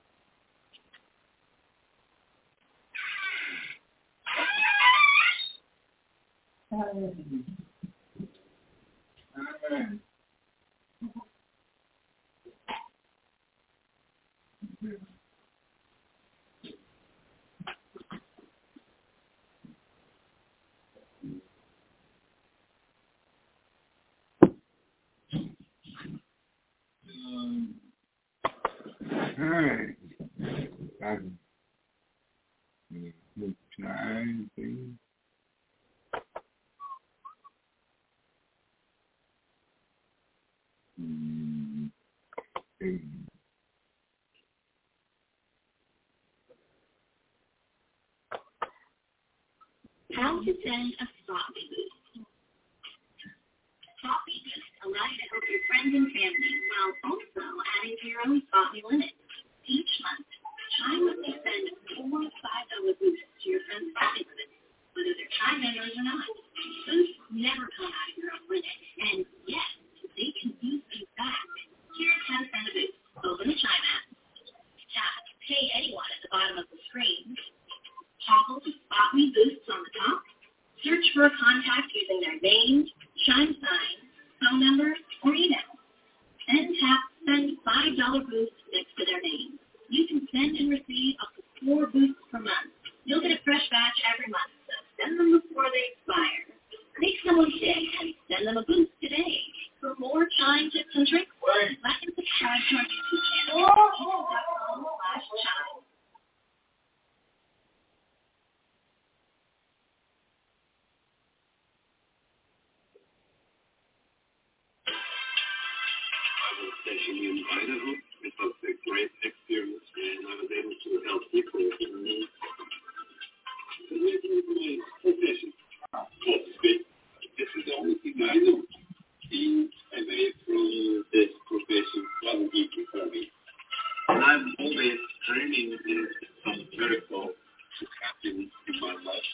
S2: Um, all right. I'm trying to. Mm,
S7: How to send a sloppy boost. Sloppy boost allows you to help your friends and family while also adding to your own sloppy limit. Each month, Chime lets you send four five dollar boosts to your friends' sloppy limit, whether they're Chime members or not. Boosts never come out of your own limit, and yes, they can boost you back. Here's how to send a boost. Open the Chime app. Tap Pay Anyone at the bottom of the screen. Toggle to Spot Me Boosts on the top. Search for a contact using their name, Chime sign, phone number, or email. Then tap Send five dollar boost next to their name. You can send and receive up to four boosts per month. You'll get a fresh batch every month, so send them before they expire. Make someone's day and send them a boost today. For more Chime tips and tricks, like and subscribe to our YouTube channel at youtube dot com slash chime.
S4: Station in Idaho. It was a great experience, and I was able to help people in need. Profession, so to speak. This is the only thing I know. Being away from this profession wasn't easy for me. I'm always dreaming of some miracle to happen in my life.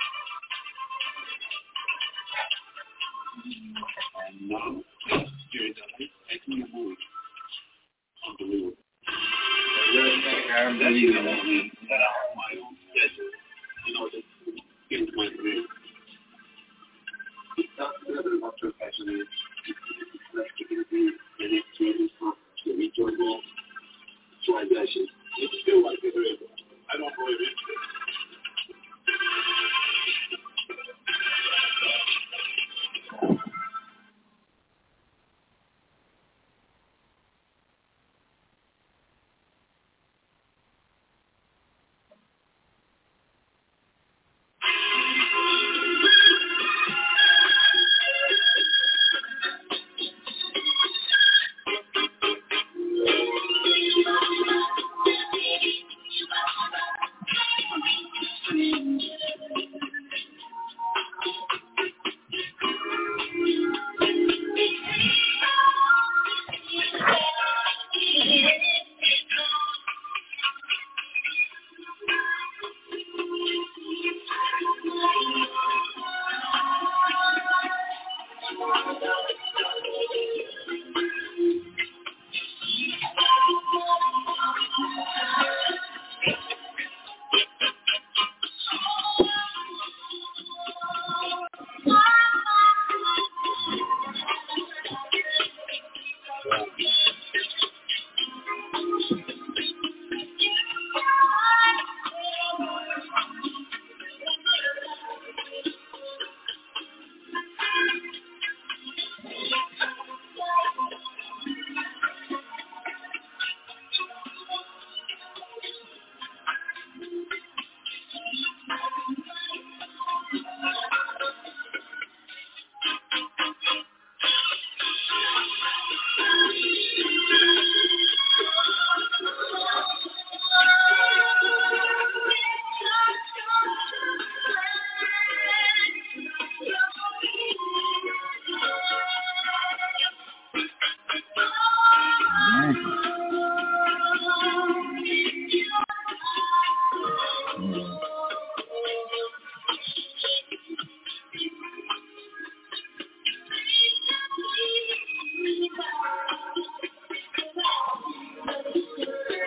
S4: And now, during the night, I can move. Unbelievable. That's the only that I have my own schedule in order to get to my dream. It's not whether what your passion is. It's flexibility and it's really fun to reach your goal. Transaction. It's still like it is. I don't believe it.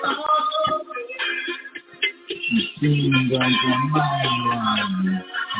S2: Machine guns on my line.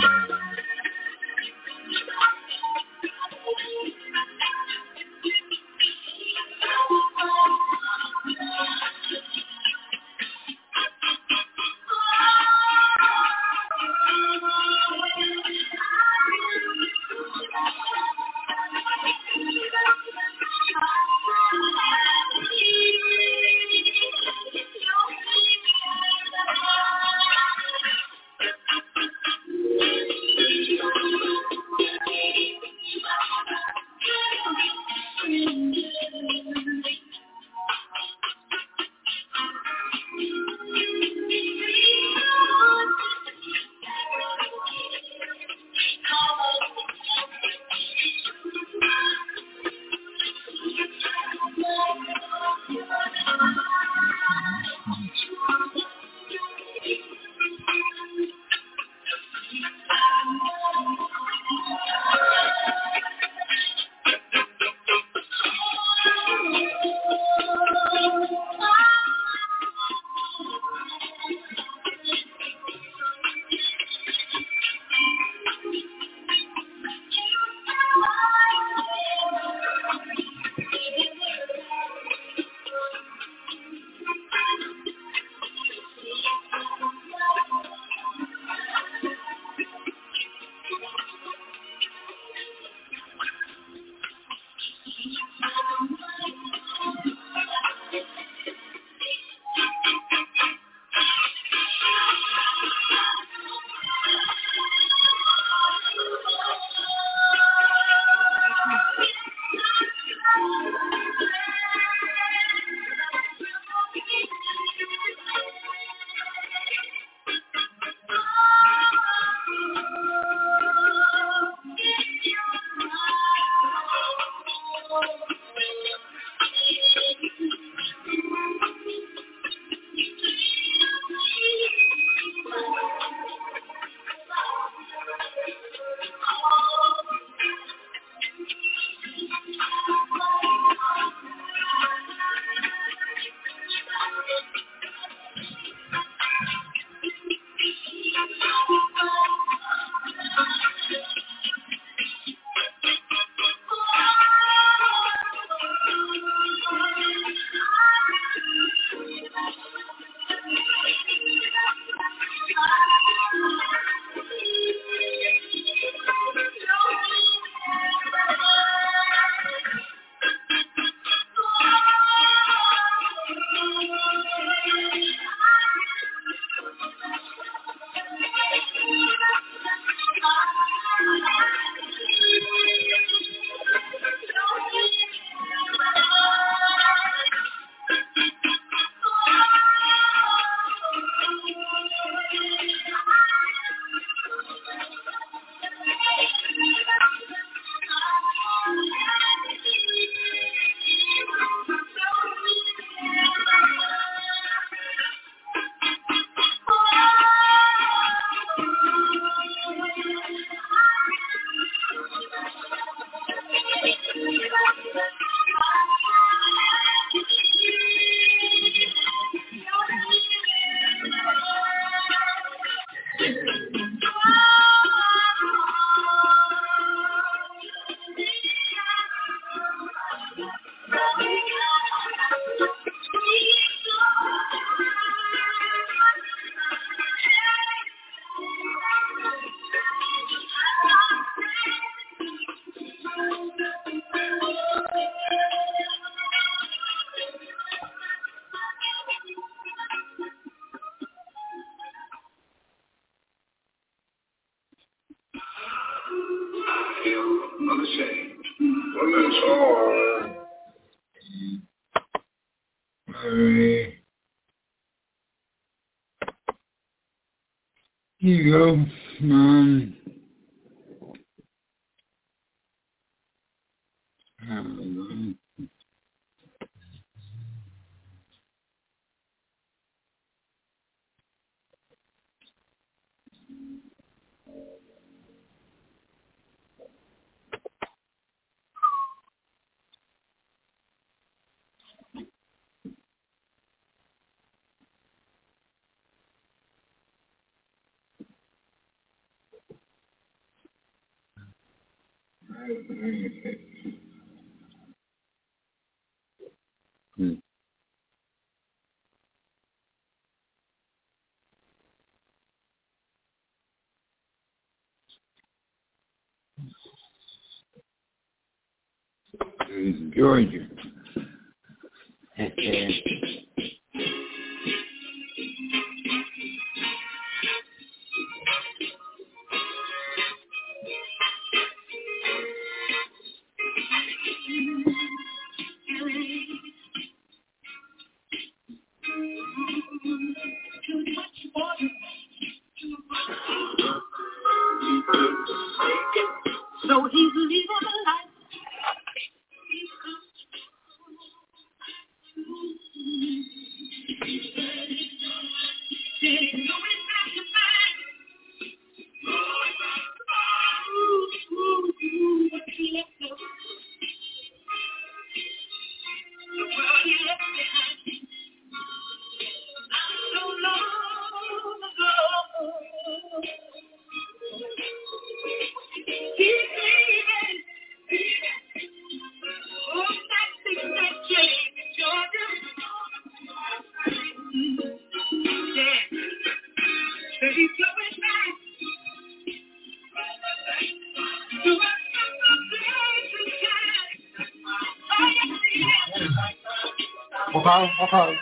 S2: Here you go, um, um, Hmm. In Georgia.
S3: So he's living a life.
S2: Okay, okay.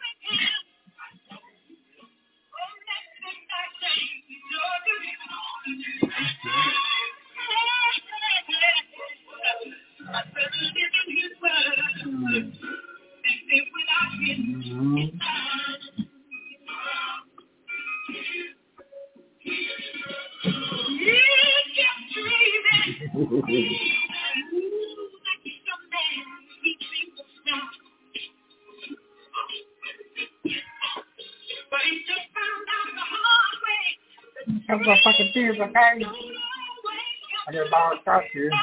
S9: Comes a fucking tears, okay? I get about a shot here.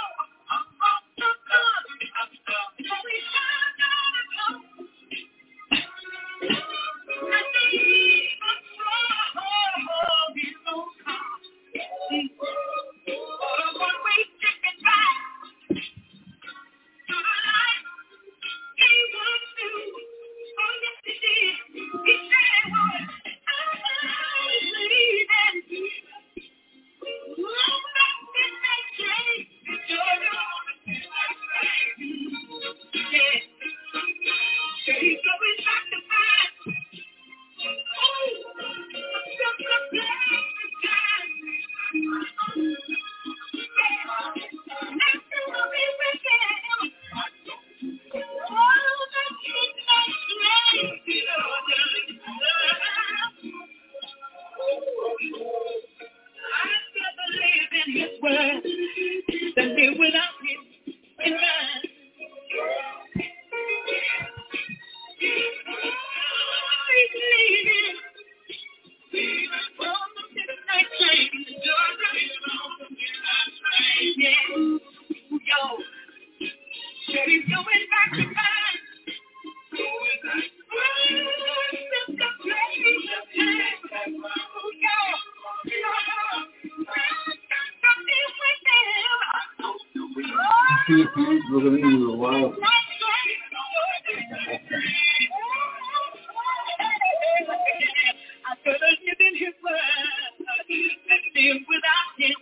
S2: Look at me, wow.
S3: I could have given his word and live without him.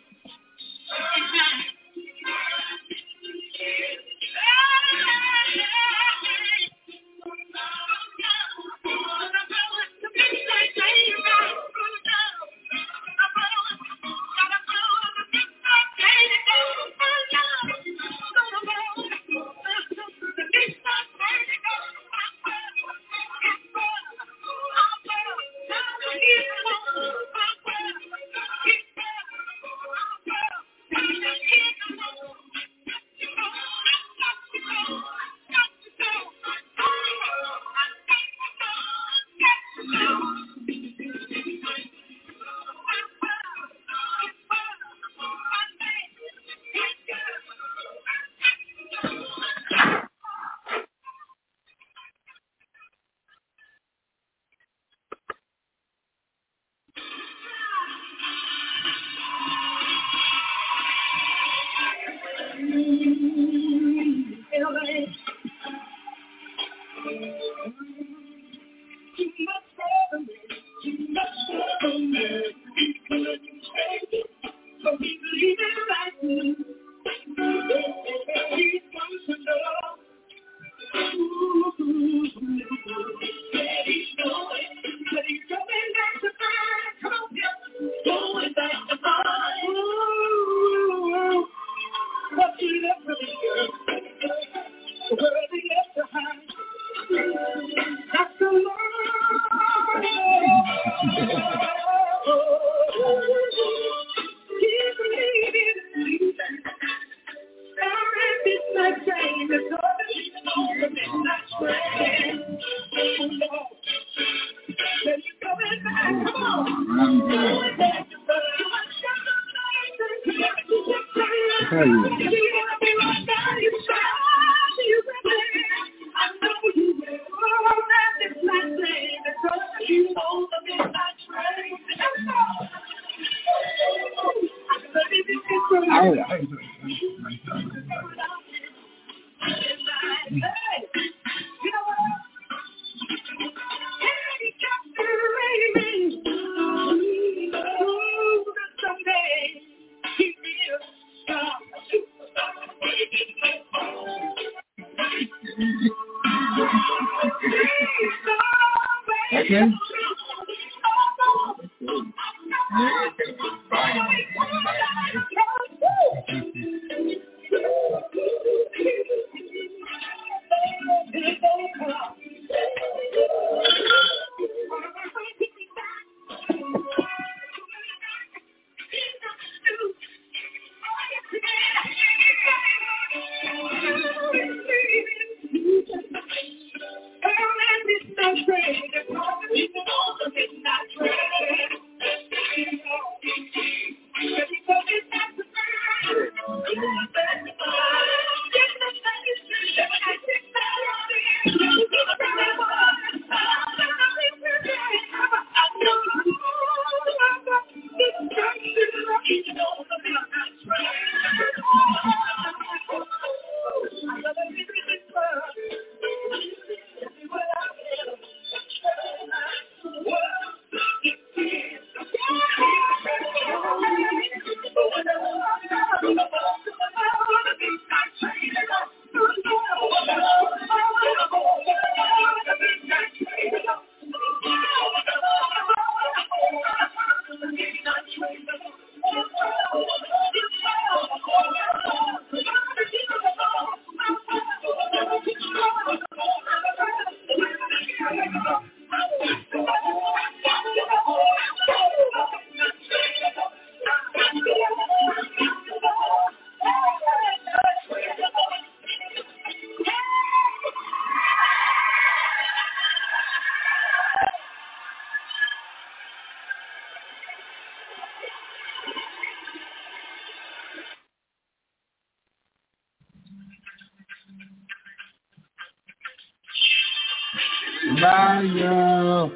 S2: Mario.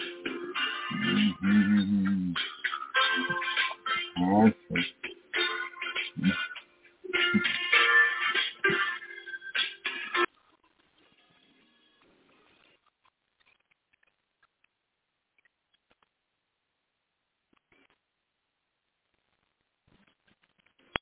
S2: Mm-hmm. Awesome.